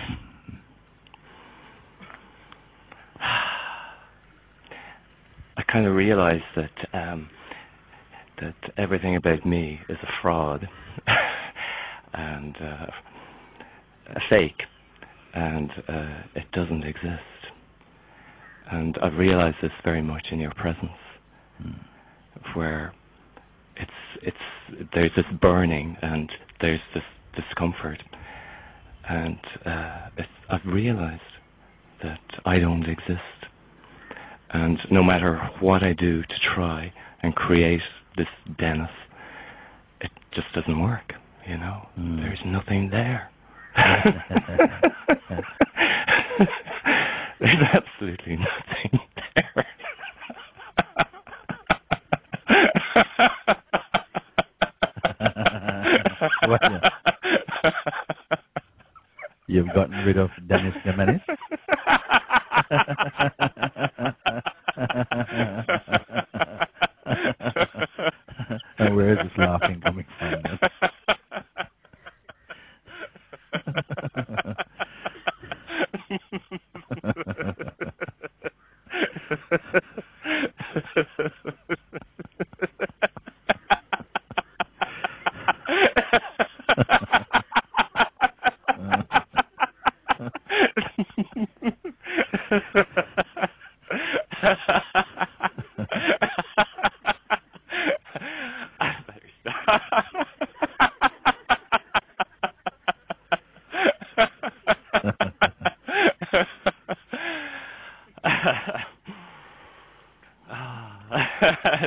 I kind of realized that everything about me is a fraud and a fake, and it doesn't exist. And I've realized this very much in your presence, where there's this burning and there's this discomfort. And I've realized that I don't exist. And no matter what I do to try and create this Dennis, it just doesn't work, There's nothing there. There's absolutely nothing there. You've gotten rid of Dennis the Menace? And where is this laughing coming from?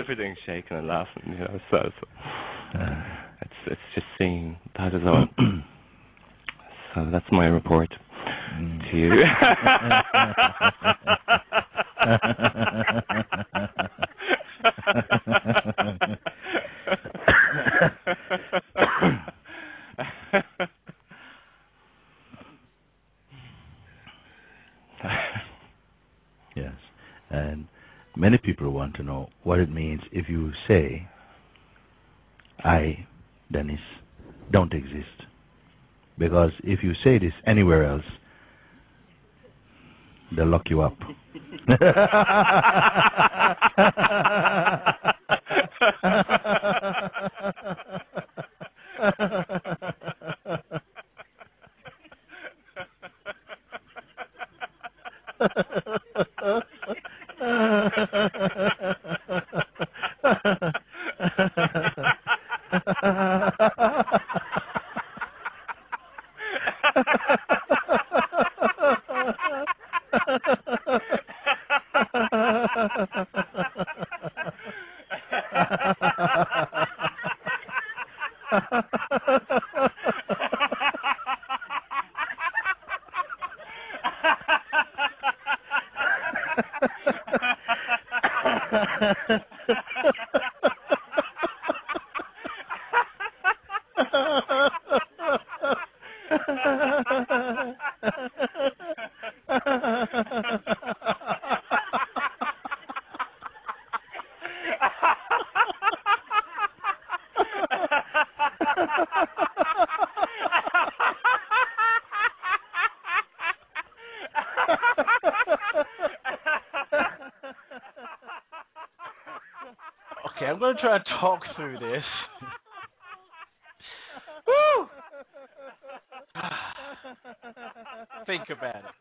everything's shaking and laughing, you know. So it's just seeing that is all. So that's my report to you. Yes, and many people want to know what it means if you say, I, Dennis, don't exist. Because if you say this anywhere else, they'll lock you up. Okay, I'm going to try to talk through this. Woo! Think about it.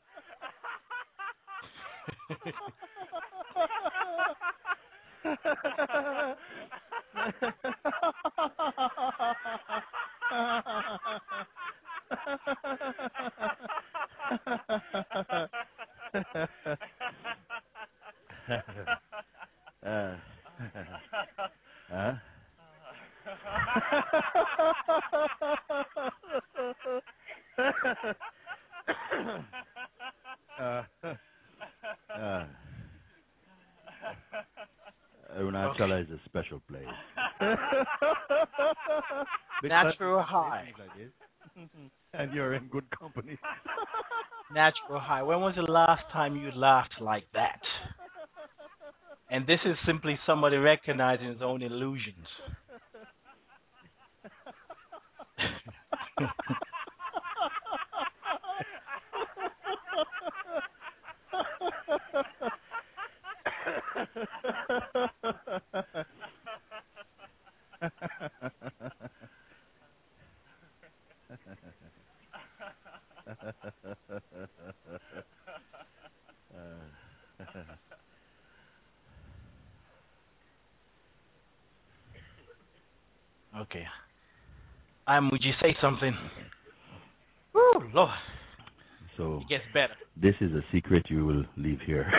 Arunachala is a special place. Natural high. And you're in good company. Natural high. When was the last time you laughed like that? And this is simply somebody recognizing his own illusions. Okay. Would you say something? Woo, Lord. So it gets better. This is a secret you will leave here.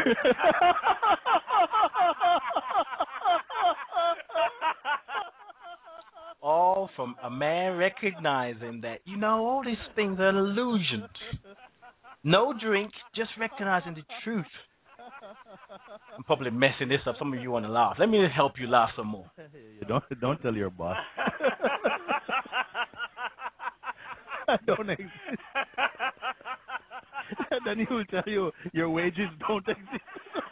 All from a man recognizing that, all these things are illusions. No drink, just recognizing the truth. I'm probably messing this up. Some of you want to laugh. Let me help you laugh some more. Don't tell your boss. I don't exist. Then he will tell you your wages don't exist.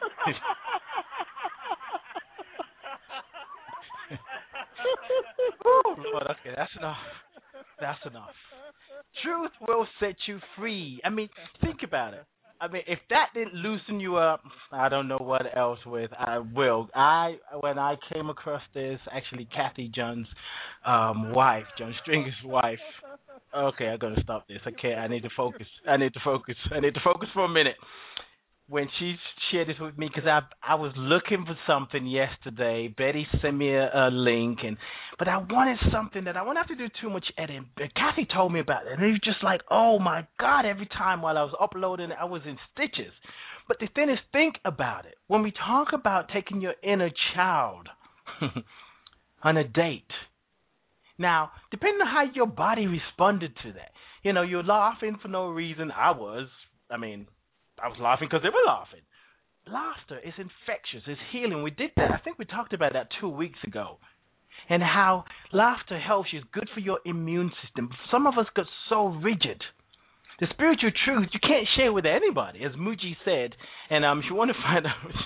Lord, okay, that's enough. That's enough. Truth will set you free. Think about it. If that didn't loosen you up, I don't know what else with. When I came across this, actually Kathy John's wife, John Stringer's wife. Okay, I gotta stop this. Okay, I need to focus for a minute. When she shared this with me, because I was looking for something yesterday. Betty sent me a link, but I wanted something that I wouldn't have to do too much editing. But Kathy told me about it, and it was just like, oh my God, every time while I was uploading it, I was in stitches. But the thing is, think about it. When we talk about taking your inner child on a date. Now, depending on how your body responded to that, you're laughing for no reason. I was laughing because they were laughing. Laughter is infectious. It's healing. We did that. I think we talked about that 2 weeks ago. And how laughter helps you. It's good for your immune system. Some of us got so rigid. The spiritual truth you can't share with anybody, as Muji said. And if you want to find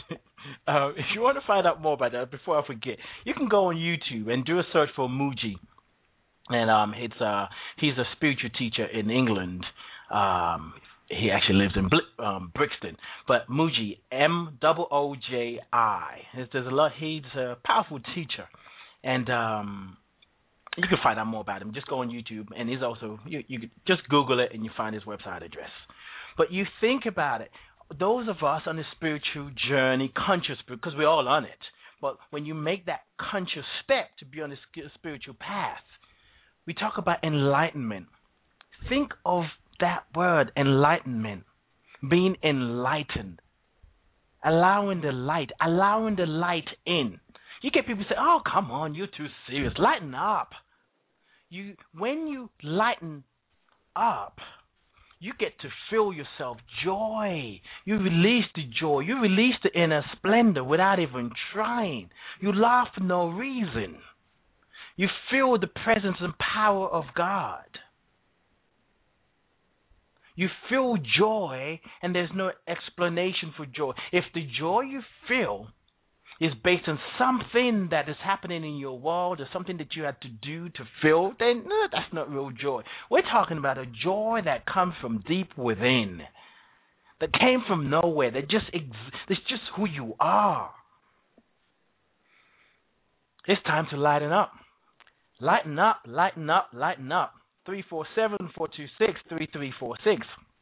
out, more about that, before I forget, you can go on YouTube and do a search for Muji. And he's a spiritual teacher in England. He actually lives in Brixton. But Muji, Mooji. There's a lot. He's a powerful teacher. And you can find out more about him. Just go on YouTube, and he's also, you can just Google it, and you find his website address. But you think about it, those of us on the spiritual journey, conscious, because we're all on it, but when you make that conscious step to be on the spiritual path, we talk about enlightenment. Think of that word, enlightenment, being enlightened, allowing the light in. You get people say, "Oh, come on, you're too serious. Lighten up." When you lighten up, you get to feel yourself joy. You release the joy. You release the inner splendor without even trying. You laugh for no reason. You feel the presence and power of God. You feel joy, and there's no explanation for joy. If the joy you feel is based on something that is happening in your world or something that you had to do to feel, then no, that's not real joy. We're talking about a joy that comes from deep within, that came from nowhere, that's just who you are. It's time to lighten up. Lighten up, lighten up, lighten up. 347-426-3346.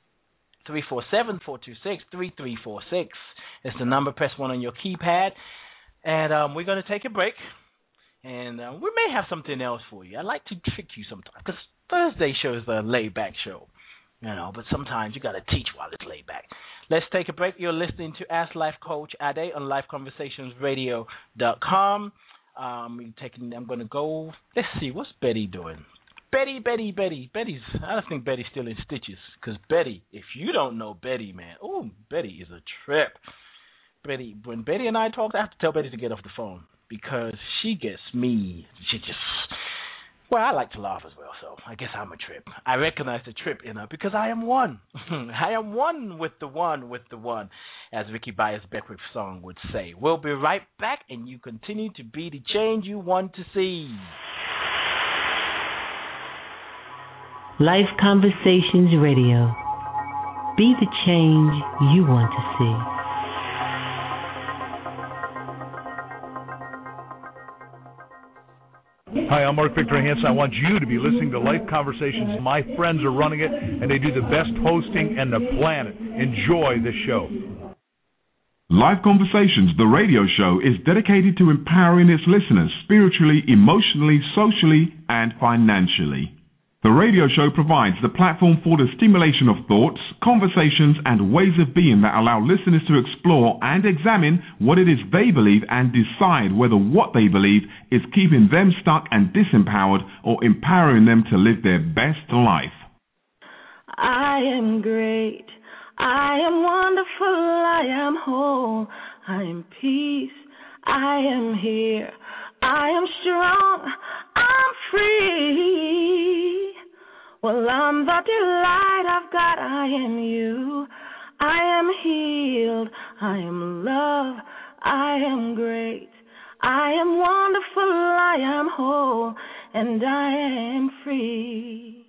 347-426-3346. It's the number. Press 1 on your keypad. And we're going to take a break. And we may have something else for you. I like to trick you sometimes, because Thursday show is a laid-back show. But sometimes you got to teach while it's laid back. Let's take a break. You're listening to Ask Life Coach Ade on LifeConversationsRadio.com. I'm going to go. Let's see, what's Betty doing? Betty. Betty's. I don't think Betty's still in stitches, because Betty, if you don't know Betty, man, Betty is a trip. Betty, when Betty and I talk, I have to tell Betty to get off the phone, because she gets me. I like to laugh as well, so I guess I'm a trip. I recognize the trip in her because I am one. I am one with the one, as Ricky Byers-Beckwith's song would say. We'll be right back, and you continue to be the change you want to see. Life Conversations Radio. Be the change you want to see. Hi, I'm Mark Victor Hansen. I want you to be listening to Life Conversations. My friends are running it, and they do the best hosting on the planet. Enjoy the show. Life Conversations, the radio show, is dedicated to empowering its listeners spiritually, emotionally, socially, and financially. The radio show provides the platform for the stimulation of thoughts, conversations, and ways of being that allow listeners to explore and examine what it is they believe and decide whether what they believe is keeping them stuck and disempowered or empowering them to live their best life. I am great. I am wonderful. I am whole. I am peace. I am here. I am strong. I'm free. Well, I'm the delight of God. I am you. I am healed. I am love. I am great. I am wonderful. I am whole. And I am free.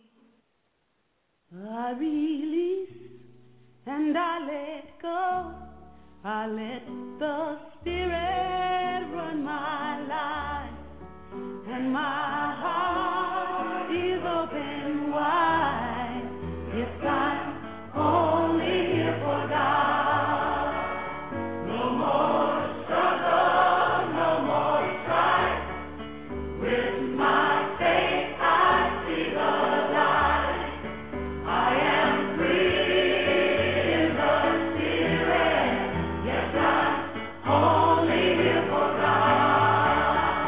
I release and I let go. I let the Spirit run my life. And my heart is open wide. Yes, I'm only here for God. No more struggle, no more strife. With my faith I see the light. I am free in the Spirit. Yes, I'm only here for God.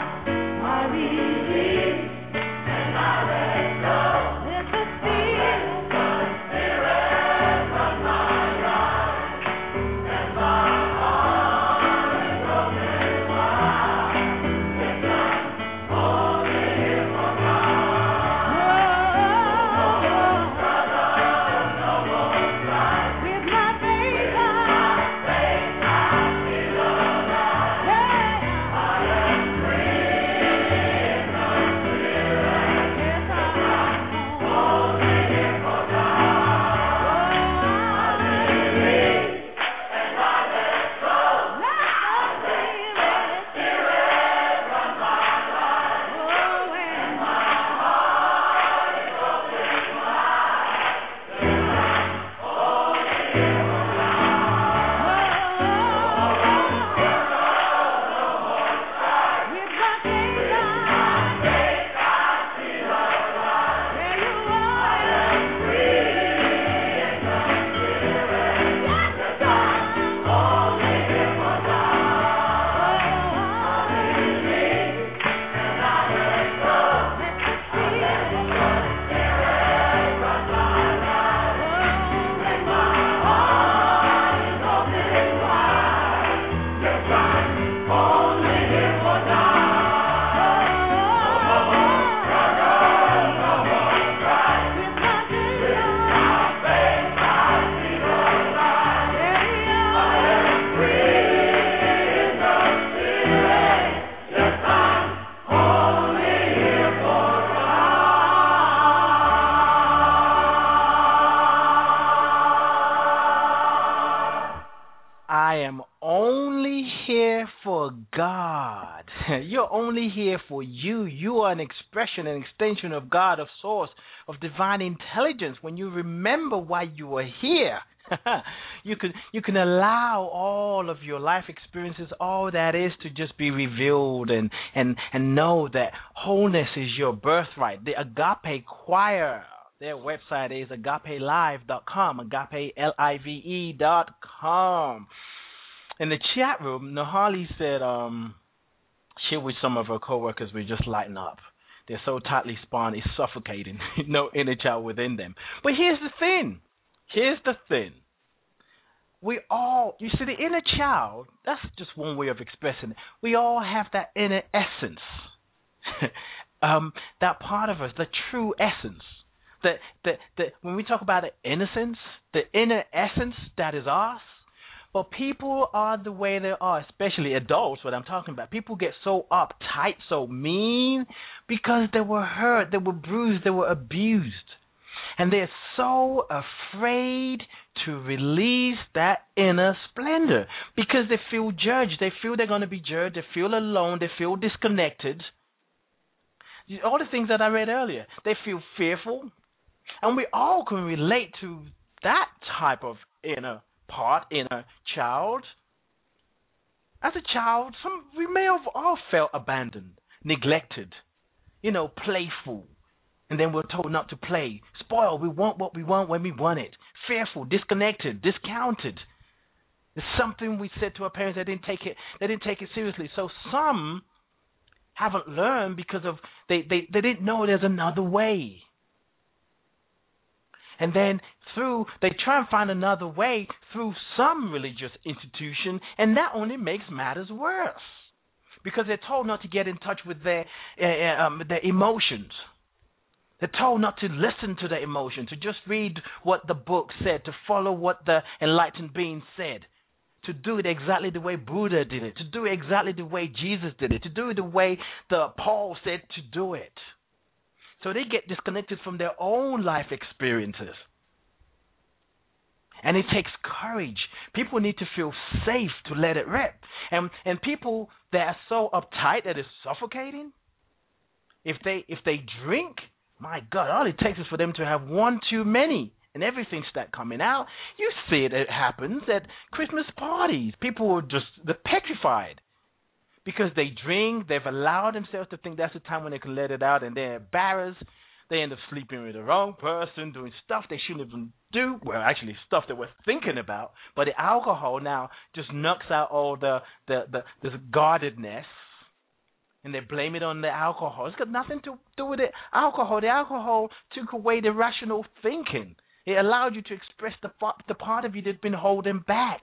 You're only here for you. You are an expression, an extension of God, of source, of divine intelligence. When you remember why you are here, you can allow all of your life experiences, all that is, to just be revealed and know that wholeness is your birthright. The Agape Choir, their website is agapelive.com, agapelive.com. In the chat room, Nahali said she with some of her coworkers were just lighting up. They're so tightly spun, it's suffocating. No inner child within them. But here's the thing. We all, you see, the inner child, that's just one way of expressing it. We all have that inner essence, that part of us, the true essence. That when we talk about the innocence, the inner essence that is us, but people are the way they are, especially adults, what I'm talking about. People get so uptight, so mean, because they were hurt, they were bruised, they were abused. And they're so afraid to release that inner splendor because they feel judged. They feel they're going to be judged. They feel alone. They feel disconnected. All the things that I read earlier. They feel fearful. And we all can relate to that type of inner child. As a child, we may have all felt abandoned, neglected, playful. And then we're told not to play. Spoiled. We want what we want when we want it. Fearful, disconnected, discounted. It's something we said to our parents. They didn't take it seriously. So some haven't learned because of they didn't know there's another way. And then they try and find another way through some religious institution, and that only makes matters worse because they're told not to get in touch with their emotions. They're told not to listen to their emotions, to just read what the book said, to follow what the enlightened being said, to do it exactly the way Buddha did it, to do it exactly the way Jesus did it, to do it the way Paul said to do it. So they get disconnected from their own life experiences. And it takes courage. People need to feel safe to let it rip. And people that are so uptight that it's suffocating, if they drink, my God, all it takes is for them to have one too many, and everything start coming out. You see it happens at Christmas parties. People are just petrified because they drink. They've allowed themselves to think that's the time when they can let it out, and they're embarrassed. They end up sleeping with the wrong person, doing stuff they shouldn't even do. Well, actually, stuff they were thinking about. But the alcohol now just knocks out all this guardedness. And they blame it on the alcohol. It's got nothing to do with the alcohol. The alcohol took away the rational thinking. It allowed you to express the part of you that's been holding back.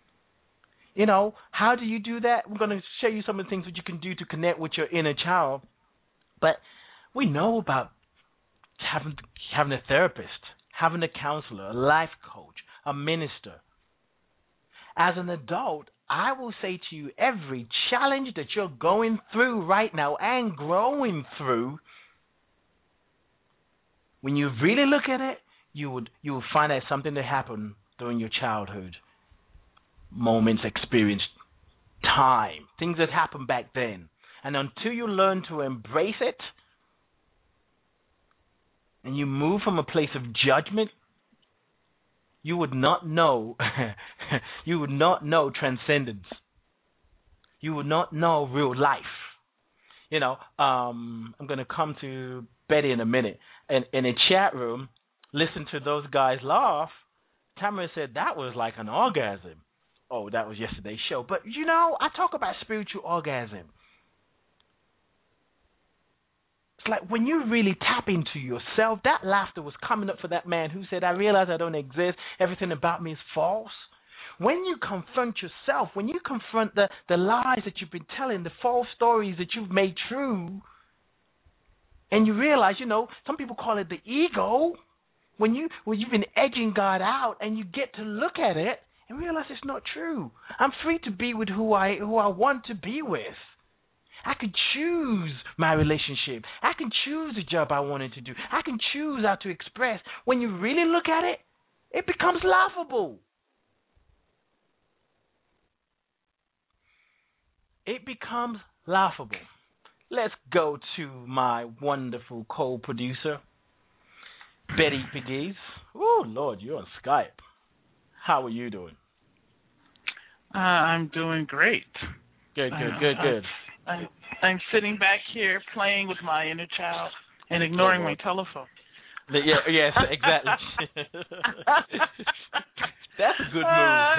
How do you do that? We're going to show you some of the things that you can do to connect with your inner child. But we know about having a therapist, having a counselor, a life coach, a minister. As an adult, I will say to you, every challenge that you're going through right now and growing through, when you really look at it, you will find that something that happened during your childhood, moments, experience, time, things that happened back then. And until you learn to embrace it, and you move from a place of judgment, you would not know transcendence. You would not know real life. I'm going to come to Betty in a minute. And in a chat room, listen to those guys laugh. Tamara said that was like an orgasm. Oh, that was yesterday's show. But, I talk about spiritual orgasm. It's like when you really tap into yourself, that laughter was coming up for that man who said, I realize I don't exist. Everything about me is false. When you confront yourself, when you confront the lies that you've been telling, the false stories that you've made true, and you realize, some people call it the ego, when you've been edging God out and you get to look at it and realize it's not true. I'm free to be with who I want to be with. I can choose my relationship. I can choose the job I wanted to do. I can choose how to express. When you really look at it, it becomes laughable. It becomes laughable. Let's go to my wonderful co-producer, Betty Pegues. Oh, Lord, you're on Skype. How are you doing? I'm doing great. Good. I'm sitting back here playing with my inner child and ignoring my telephone. Yes, exactly. That's a good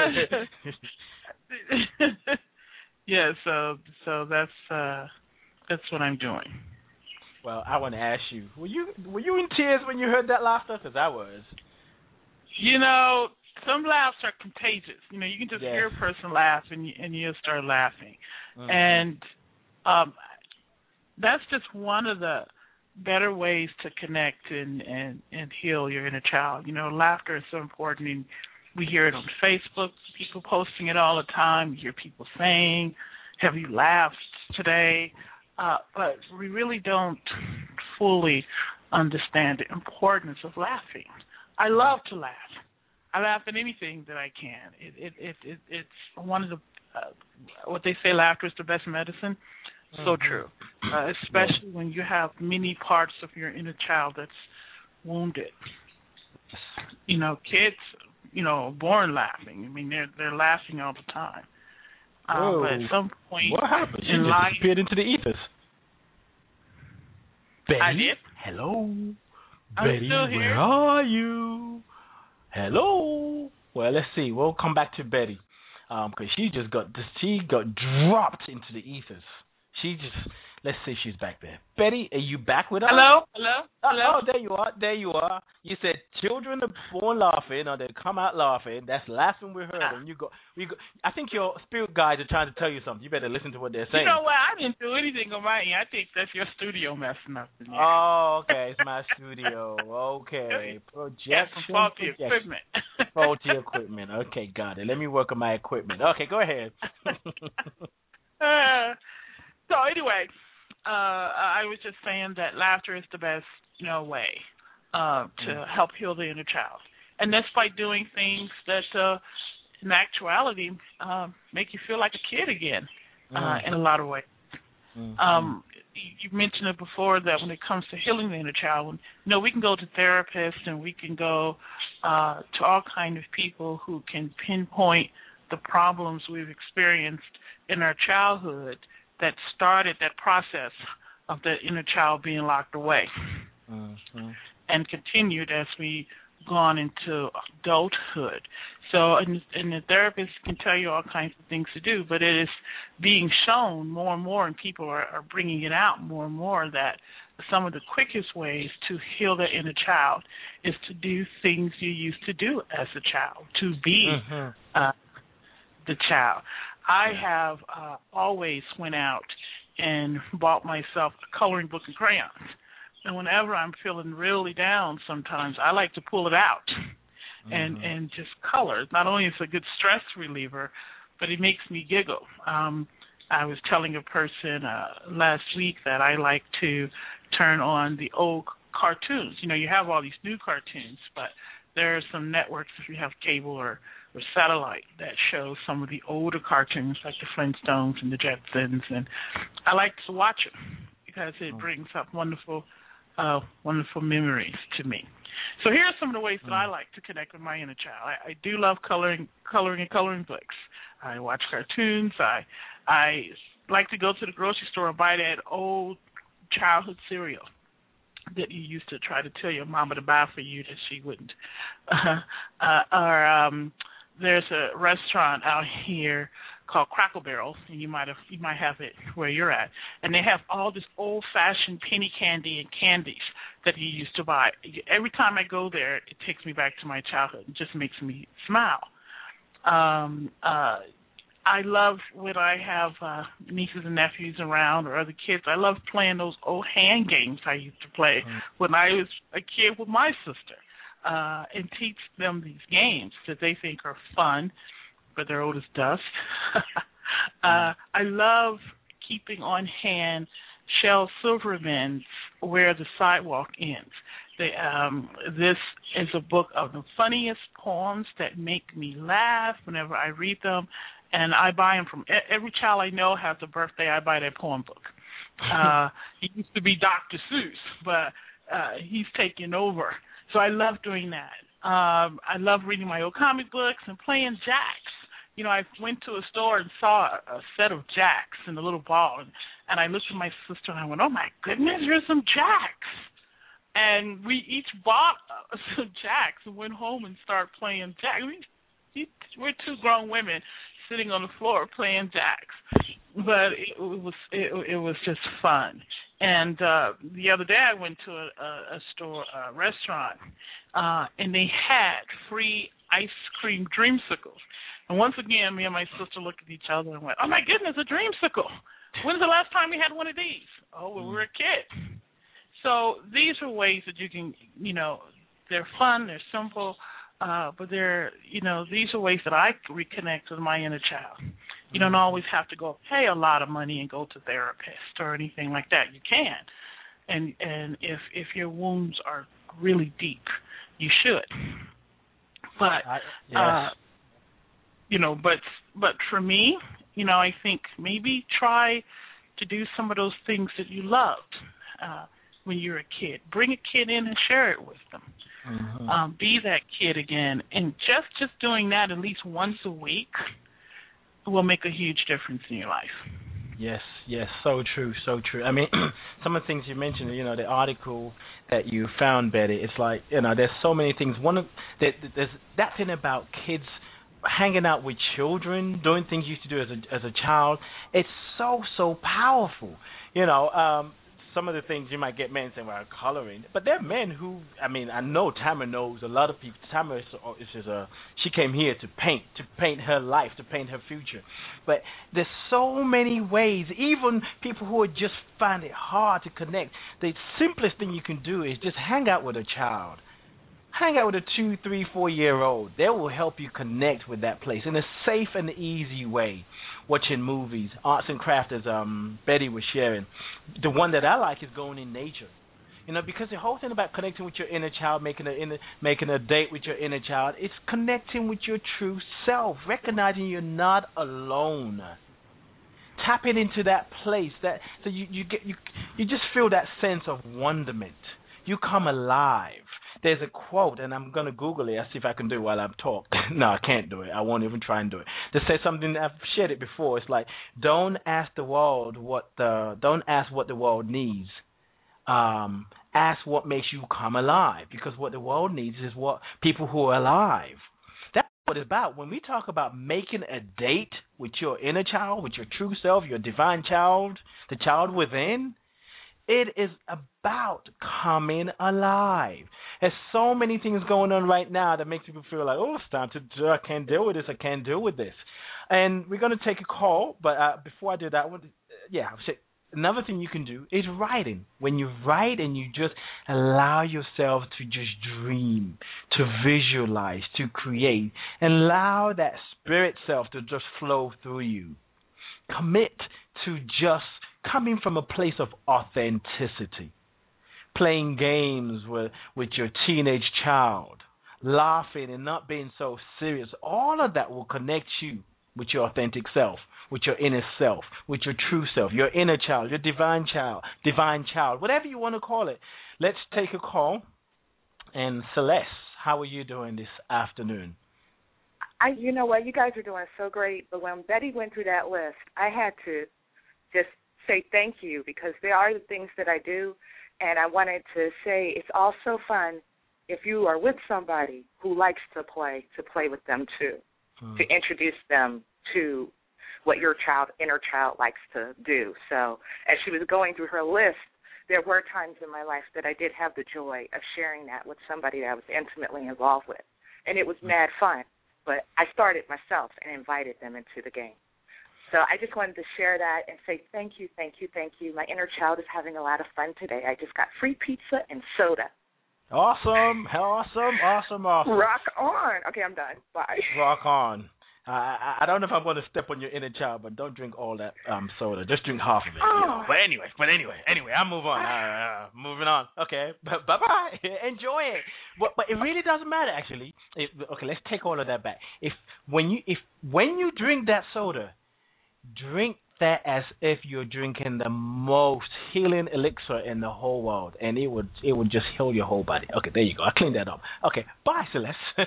move. Yeah, so that's what I'm doing. Well, I want to ask you, were you in tears when you heard that laughter? Because I was. Some laughs are contagious. You can just hear a person laugh and you'll start laughing. Mm-hmm. And that's just one of the better ways to connect and heal your inner child. Laughter is so important, and we hear it on Facebook, people posting it all the time. We hear people saying, have you laughed today? But we really don't fully understand the importance of laughing. I love to laugh. I laugh at anything that I can. It's one of the what they say, laughter is the best medicine. So true, especially when you have many parts of your inner child that's wounded. Kids, born laughing. I mean, they're laughing all the time. But at some point, what happened? In life, just disappeared into the ethers. Betty? I did. Hello, I'm Betty. still here. Where are you? Hello. Well, let's see. We'll come back to Betty, because she got dropped into the ethers. Let's see if she's back there. Betty, are you back with us? Hello? Oh, there you are. You said children are born laughing, or they come out laughing. That's last one we heard. And you go. I think your spirit guides are trying to tell you something. You better listen to what they're saying. You know what? I didn't do anything on my end. I think that's your studio messing up. Oh, okay. It's my studio. Okay. Projection. Faulty equipment. Faulty equipment. Okay, got it. Let me work on my equipment. Okay, go ahead. So anyway, I was just saying that laughter is the best, way to help heal the inner child, and that's by doing things that, in actuality, make you feel like a kid again, in a lot of ways. You mentioned it before that when it comes to healing the inner child, we can go to therapists and we can go to all kinds of people who can pinpoint the problems we've experienced in our childhood that started that process of the inner child being locked away, and continued as we gone into adulthood. So, and the therapist can tell you all kinds of things to do, but it is being shown more and more, and people are bringing it out more and more, that some of the quickest ways to heal the inner child is to do things you used to do as a child, to be the child. I have always went out and bought myself a coloring book and crayons. And whenever I'm feeling really down sometimes, I like to pull it out and just color. Not only is it a good stress reliever, but it makes me giggle. I was telling a person last week that I like to turn on the old cartoons. You have all these new cartoons, but there are some networks, if you have cable or satellite, that shows some of the older cartoons like the Flintstones and the Jetsons, and I like to watch them because it brings up wonderful memories to me. So here are some of the ways that I like to connect with my inner child. I do love coloring and coloring books. I watch cartoons. I like to go to the grocery store and buy that old childhood cereal that you used to try to tell your mama to buy for you that she wouldn't. There's a restaurant out here called Crackle Barrel, and you might have it where you're at, and they have all this old-fashioned penny candy and candies that you used to buy. Every time I go there, it takes me back to my childhood. It just makes me smile. I love when I have nieces and nephews around or other kids. I love playing those old hand games I used to play when I was a kid with my sister, and teach them these games that they think are fun, but they're old as dust. I love keeping on hand shell silver bins where the sidewalk ends. This is a book of the funniest poems that make me laugh whenever I read them, and I buy them from every child I know has a birthday. I buy that poem book. He used to be Dr. Seuss, but he's taken over. So I love doing that. I love reading my old comic books and playing jacks. You know, I went to a store and saw a set of jacks in a little ball, and I looked at my sister and I went, "Oh my goodness, here's some jacks!" And we each bought some jacks and went home and started playing jacks. I mean, we're two grown women sitting on the floor playing jacks, but it was just fun. And the other day I went to a restaurant, and they had free ice cream dreamsicles. And once again, me and my sister looked at each other and went, "Oh my goodness, a dreamsicle! When's the last time we had one of these?" "Oh, when we were a kid." So these are ways that you can, they're fun, they're simple, but these are ways that I reconnect with my inner child. You don't always have to go pay a lot of money and go to therapist or anything like that. You can, and if your wounds are really deep, you should. But but for me, I think maybe try to do some of those things that you loved when you were a kid. Bring a kid in and share it with them. Mm-hmm. Be that kid again, and just doing that at least once a week will make a huge difference in your life. Yes, so true. I mean, some of the things you mentioned, the article that you found, Betty, it's like, there's so many things. There's that thing about kids hanging out with children, doing things you used to do as a child. It's so powerful. Some of the things you might get men saying, "Well, coloring," but there are men who, I know Tamara knows a lot of people. Tamara she came here to paint her life, to paint her future. But there's so many ways. Even people who just find it hard to connect. The simplest thing you can do is just hang out with a child. Hang out with a 2, 3, 4-year-old. They will help you connect with that place in a safe and easy way. Watching movies, arts and crafts, as Betty was sharing. The one that I like is going in nature. Because the whole thing about connecting with your inner child, making a date with your inner child, it's connecting with your true self, recognizing you're not alone. Tapping into that place so you just feel that sense of wonderment. You come alive. There's a quote, and I'm going to Google it. I'll see if I can do it while I'm talking. No, I can't do it. I won't even try and do it. They say something, I've shared it before. It's like, don't ask what the world needs. Ask what makes you come alive, because what the world needs is what people who are alive. That's what it's about. When we talk about making a date with your inner child, with your true self, your divine child, the child within, it is about coming alive. There's so many things going on right now that makes people feel like, oh, it's time to, I can't deal with this, I can't deal with this. And we're going to take a call, but before I do that, another thing you can do is writing. When you write and you just allow yourself to just dream, to visualize, to create, and allow that spirit self to just flow through you. Commit to just coming from a place of authenticity, playing games with your teenage child, laughing and not being so serious. All of that will connect you with your authentic self, with your inner self, with your true self, your inner child, your divine child, whatever you want to call it. Let's take a call. And Celeste, how are you doing this afternoon? You know what? You guys are doing so great. But when Betty went through that list, I had to just say thank you, because there are the things that I do, and I wanted to say it's also fun if you are with somebody who likes to play with them too, to introduce them to what your inner child likes to do. So as she was going through her list, there were times in my life that I did have the joy of sharing that with somebody that I was intimately involved with, and it was mad fun. But I started myself and invited them into the game. So I just wanted to share that and say thank you. My inner child is having a lot of fun today. I just got free pizza and soda. Awesome. Rock on. Okay, I'm done. Bye. Rock on. I don't know if I'm going to step on your inner child, but don't drink all that soda. Just drink half of it. Oh. But anyway, I'll move on. Moving on. Okay, bye-bye. Enjoy it. But it really doesn't matter, actually. Okay, let's take all of that back. When you drink that soda, drink that as if you're drinking the most healing elixir in the whole world, and it would just heal your whole body. Okay, there you go. I cleaned that up. Okay, bye, Celeste.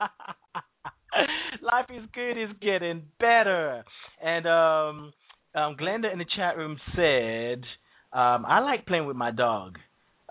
Life is good. It's getting better. And Glenda in the chat room said, I like playing with my dog.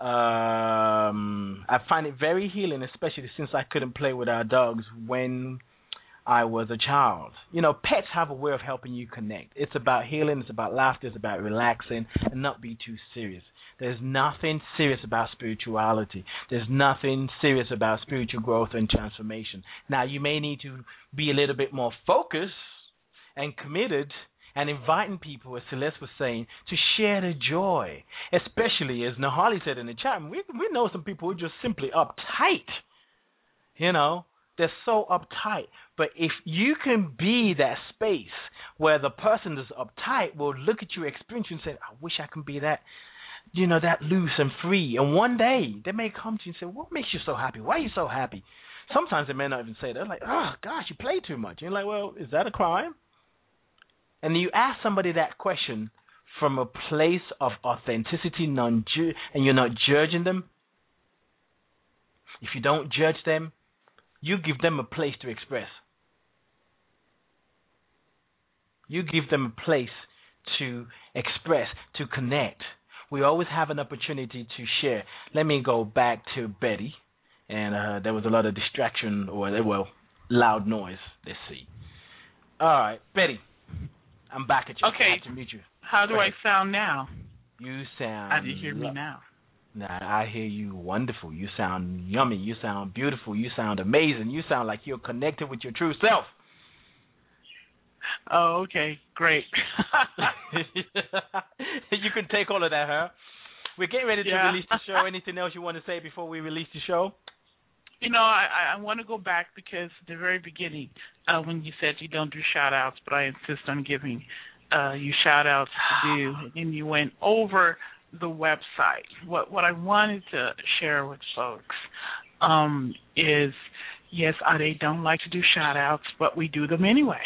I find it very healing, especially since I couldn't play with our dogs when I was a child. You know, pets have a way of helping you connect. It's about healing. It's about laughter. It's about relaxing and not be too serious. There's nothing serious about spirituality. There's nothing serious about spiritual growth and transformation. Now, you may need to be a little bit more focused and committed and inviting people, as Celeste was saying, to share the joy. Especially, as Nahali said in the chat, we know some people who are just simply uptight. You know, they're so uptight. But if you can be that space where the person that's uptight will look at your experience and say, I wish I could be that, you know, that loose and free. And one day they may come to you and say, what makes you so happy? Why are you so happy? Sometimes they may not even say that. They're like, oh, gosh, you play too much. And you're like, well, is that a crime? And you ask somebody that question from a place of authenticity, and you're not judging them. If you don't judge them, you give them a place to express. You give them a place to express, to connect. We always have an opportunity to share. Let me go back to Betty. And there was a lot of distraction, or loud noise. Let's see. All right, Betty, I'm back at you. Okay. I have to mute you. How do I sound now? You sound... How do you hear me now? Nah, I hear you wonderful. You sound yummy. You sound beautiful. You sound amazing. You sound like you're connected with your true self. Oh, okay. Great. You can take all of that, huh? We're getting ready to release the show. Anything else you want to say before we release the show? You know, I want to go back because the very beginning, when you said you don't do shout-outs, but I insist on giving you shout-outs to do, and you went over the website. What I wanted to share with folks is, yes, they don't like to do shout-outs, but we do them anyway.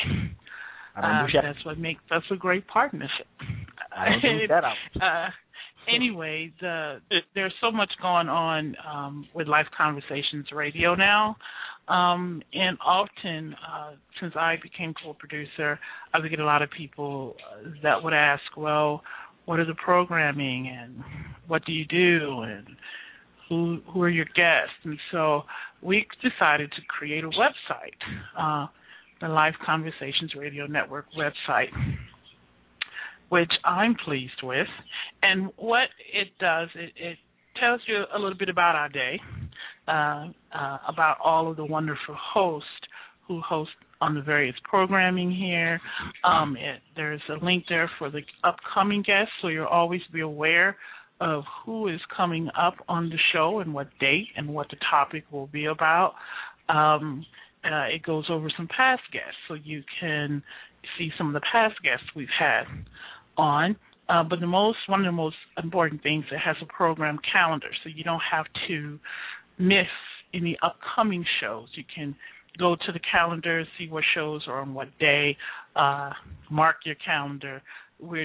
That's a great partnership. I don't do shout-outs. Anyway, there's so much going on with Life Conversations Radio now. And often, since I became co-producer, I would get a lot of people that would ask, well, what are the programming and what do you do and who are your guests? And so we decided to create a website, the Life Conversations Radio Network website, which I'm pleased with. And what it does, it tells you a little bit about our day, about all of the wonderful hosts who host on the various programming here. There's a link there for the upcoming guests, so you'll always be aware of who is coming up on the show and what date and what the topic will be about. It goes over some past guests, so you can see some of the past guests we've had on. But one of the most important things, it has a program calendar, so you don't have to miss any upcoming shows. You can go to the calendar, see what shows are on what day, mark your calendar. We're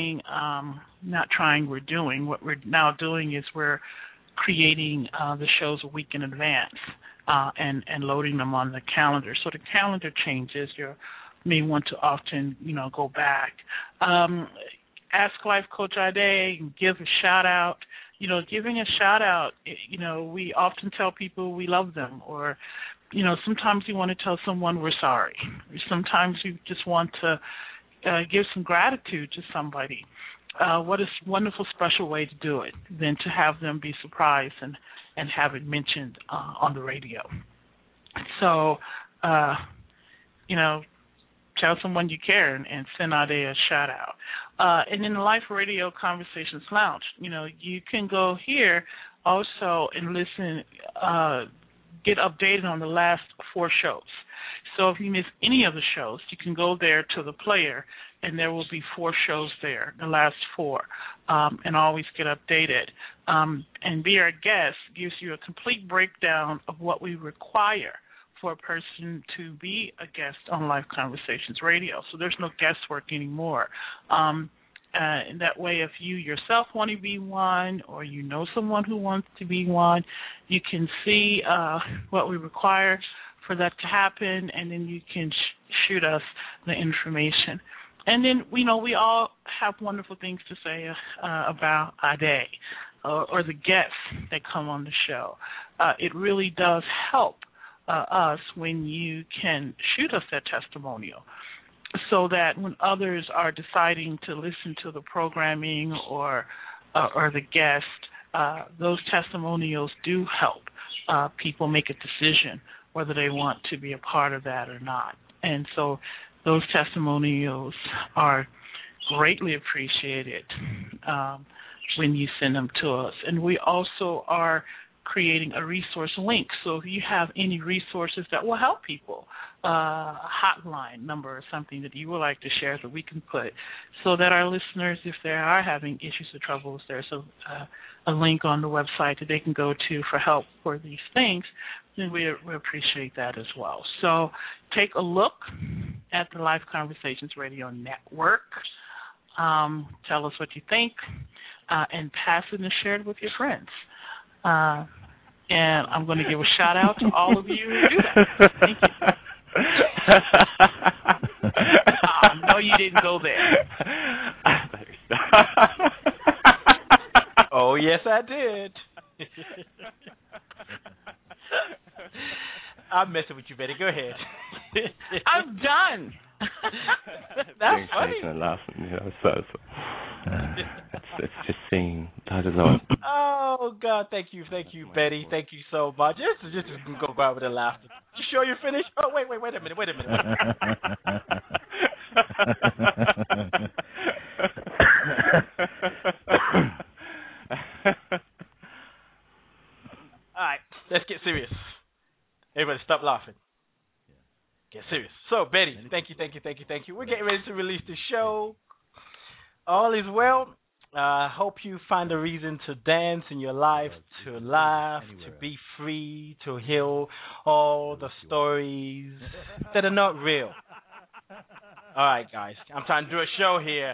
doing. What we're now doing is we're creating the shows a week in advance and loading them on the calendar. So the calendar changes. You may want to often, go back. Ask Life Coach Ade, give a shout out. Giving a shout out, we often tell people we love them, or, sometimes you want to tell someone we're sorry. Sometimes you just want to give some gratitude to somebody. What a wonderful, special way to do it than to have them be surprised and have it mentioned on the radio. So, tell someone you care and send out a shout out. And in the Life Radio Conversations Lounge, you can go here also and listen, get updated on the last 4 shows. So if you miss any of the shows, you can go there to the player, and there will be 4 shows there, the last 4, and always get updated. And Be Our Guest gives you a complete breakdown of what we require for a person to be a guest on Life Conversations Radio. So there's no guesswork anymore. And that way, if you yourself want to be one, or you know someone who wants to be one, you can see what we require for that to happen, and then you can shoot us the information. And then, we all have wonderful things to say about our day or the guests that come on the show. It really does help us when you can shoot us that testimonial, so that when others are deciding to listen to the programming or the guest, those testimonials do help people make a decision whether they want to be a part of that or not. And so those testimonials are greatly appreciated when you send them to us. And we also are creating a resource link. So if you have any resources that will help people, a hotline number or something that you would like to share that we can put, so that our listeners, if they are having issues or troubles, there's a link on the website that they can go to for help for these things, then we appreciate that as well. So take a look at the Life Conversations Radio Network. Tell us what you think, and pass it and share it with your friends. And I'm going to give a shout out to all of you who do that. Thank you. No, you didn't go there. Oh, yes, I did. I'm messing with you, Betty. Go ahead. I'm done. That's funny. And laughing, it's just seeing that is all. Oh God, thank you, Betty, thank you so much. Just go by with the laughter. You sure you're finished? Oh wait a minute. All right, let's get serious. Everybody, stop laughing. Get serious. So, Betty, thank you. We're getting ready to release the show. All is well. Hope you find a reason to dance in your life, to laugh, to be free, to heal all the stories that are not real. All right, guys. I'm trying to do a show here.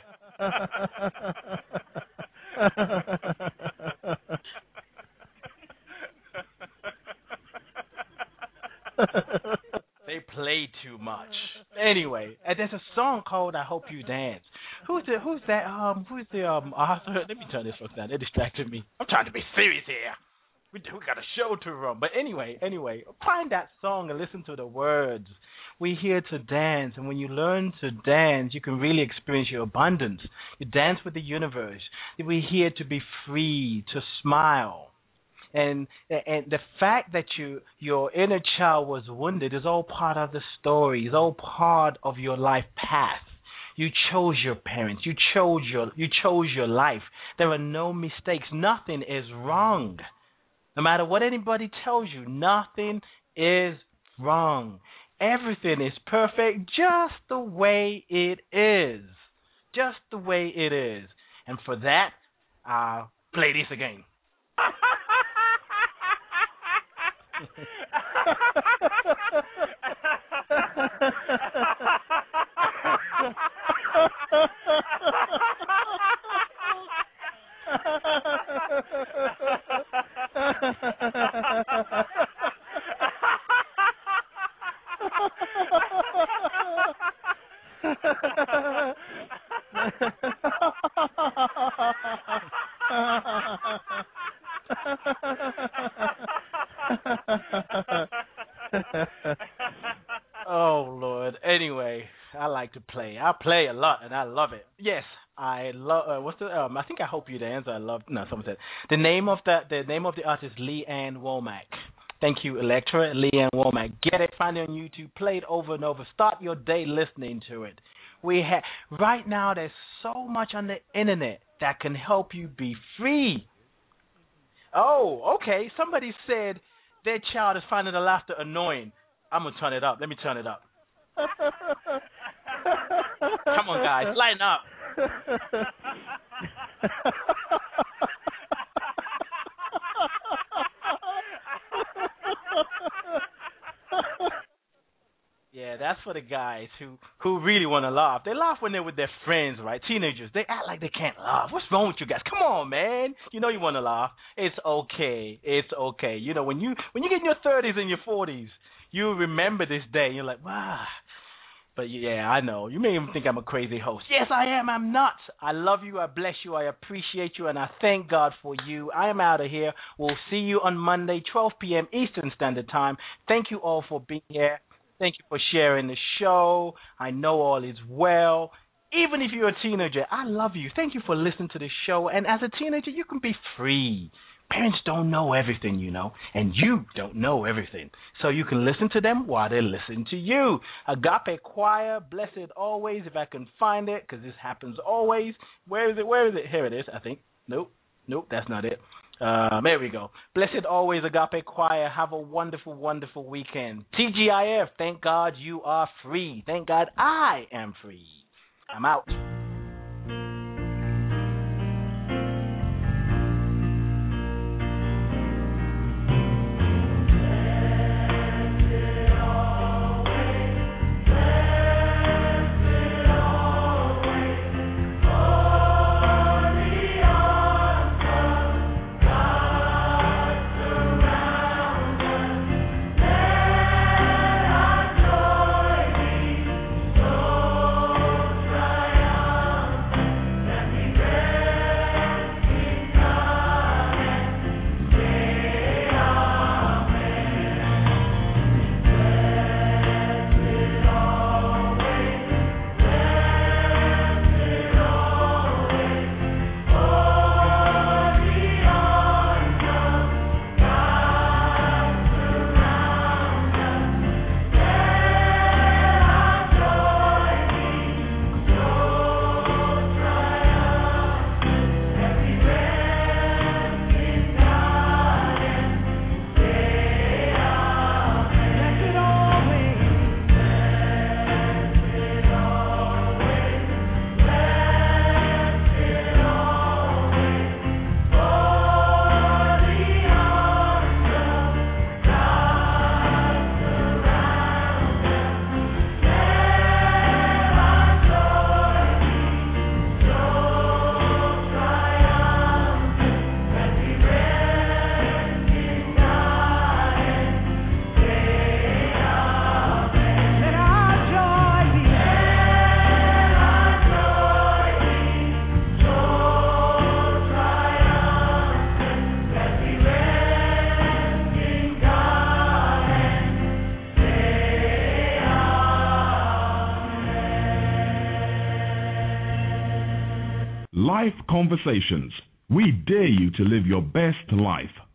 They play too much. Anyway, there's a song called "I Hope You Dance." Who's the author? Let me turn this book down. They distracted me. I'm trying to be serious here. We got a show to run. But anyway, find that song and listen to the words. We're here to dance, and when you learn to dance, you can really experience your abundance. You dance with the universe. We're here to be free, to smile. And the fact that your inner child was wounded is all part of the story. It's all part of your life path. You chose your parents. You chose your life. There are no mistakes. Nothing is wrong. No matter what anybody tells you, nothing is wrong. Everything is perfect just the way it is. Just the way it is. And for that, I'll play this again. Oh Lord. Anyway, I like to play. I play a lot, and I love it. Yes, I love. What's the? I think I hope you dance. I love. No, someone said the name of the artist is Lee Ann Womack. Thank you, Electra. Lee Ann Womack. Get it. Find it on YouTube. Play it over and over. Start your day listening to it. Right now. There's so much on the internet that can help you be free. Oh, okay. Somebody said their child is finding the laughter annoying. I'm gonna turn it up. Let me turn it up. Come on, guys, line up. Yeah, that's for the guys who really want to laugh. They laugh when they're with their friends, right? Teenagers, they act like they can't laugh. What's wrong with you guys? Come on, man. You know you want to laugh. It's okay. It's okay. You know, when you get in your 30s and your 40s, you remember this day. You're like, wow. But yeah, I know. You may even think I'm a crazy host. Yes, I am. I'm not. I love you. I bless you. I appreciate you. And I thank God for you. I am out of here. We'll see you on Monday, 12 p.m. Eastern Standard Time. Thank you all for being here. Thank you for sharing the show. I know all is well. Even if you're a teenager, I love you. Thank you for listening to the show. And as a teenager, you can be free. Parents don't know everything, you know, and you don't know everything. So you can listen to them while they listen to you. Agape Choir, Blessed Always, if I can find it, because this happens always. Where is it? Here it is, I think. Nope, that's not it. There we go. Blessed Always, Agape Choir. Have a wonderful, wonderful weekend. TGIF, thank God you are free. Thank God I am free. I'm out. Life Conversations. We dare you to live your best life.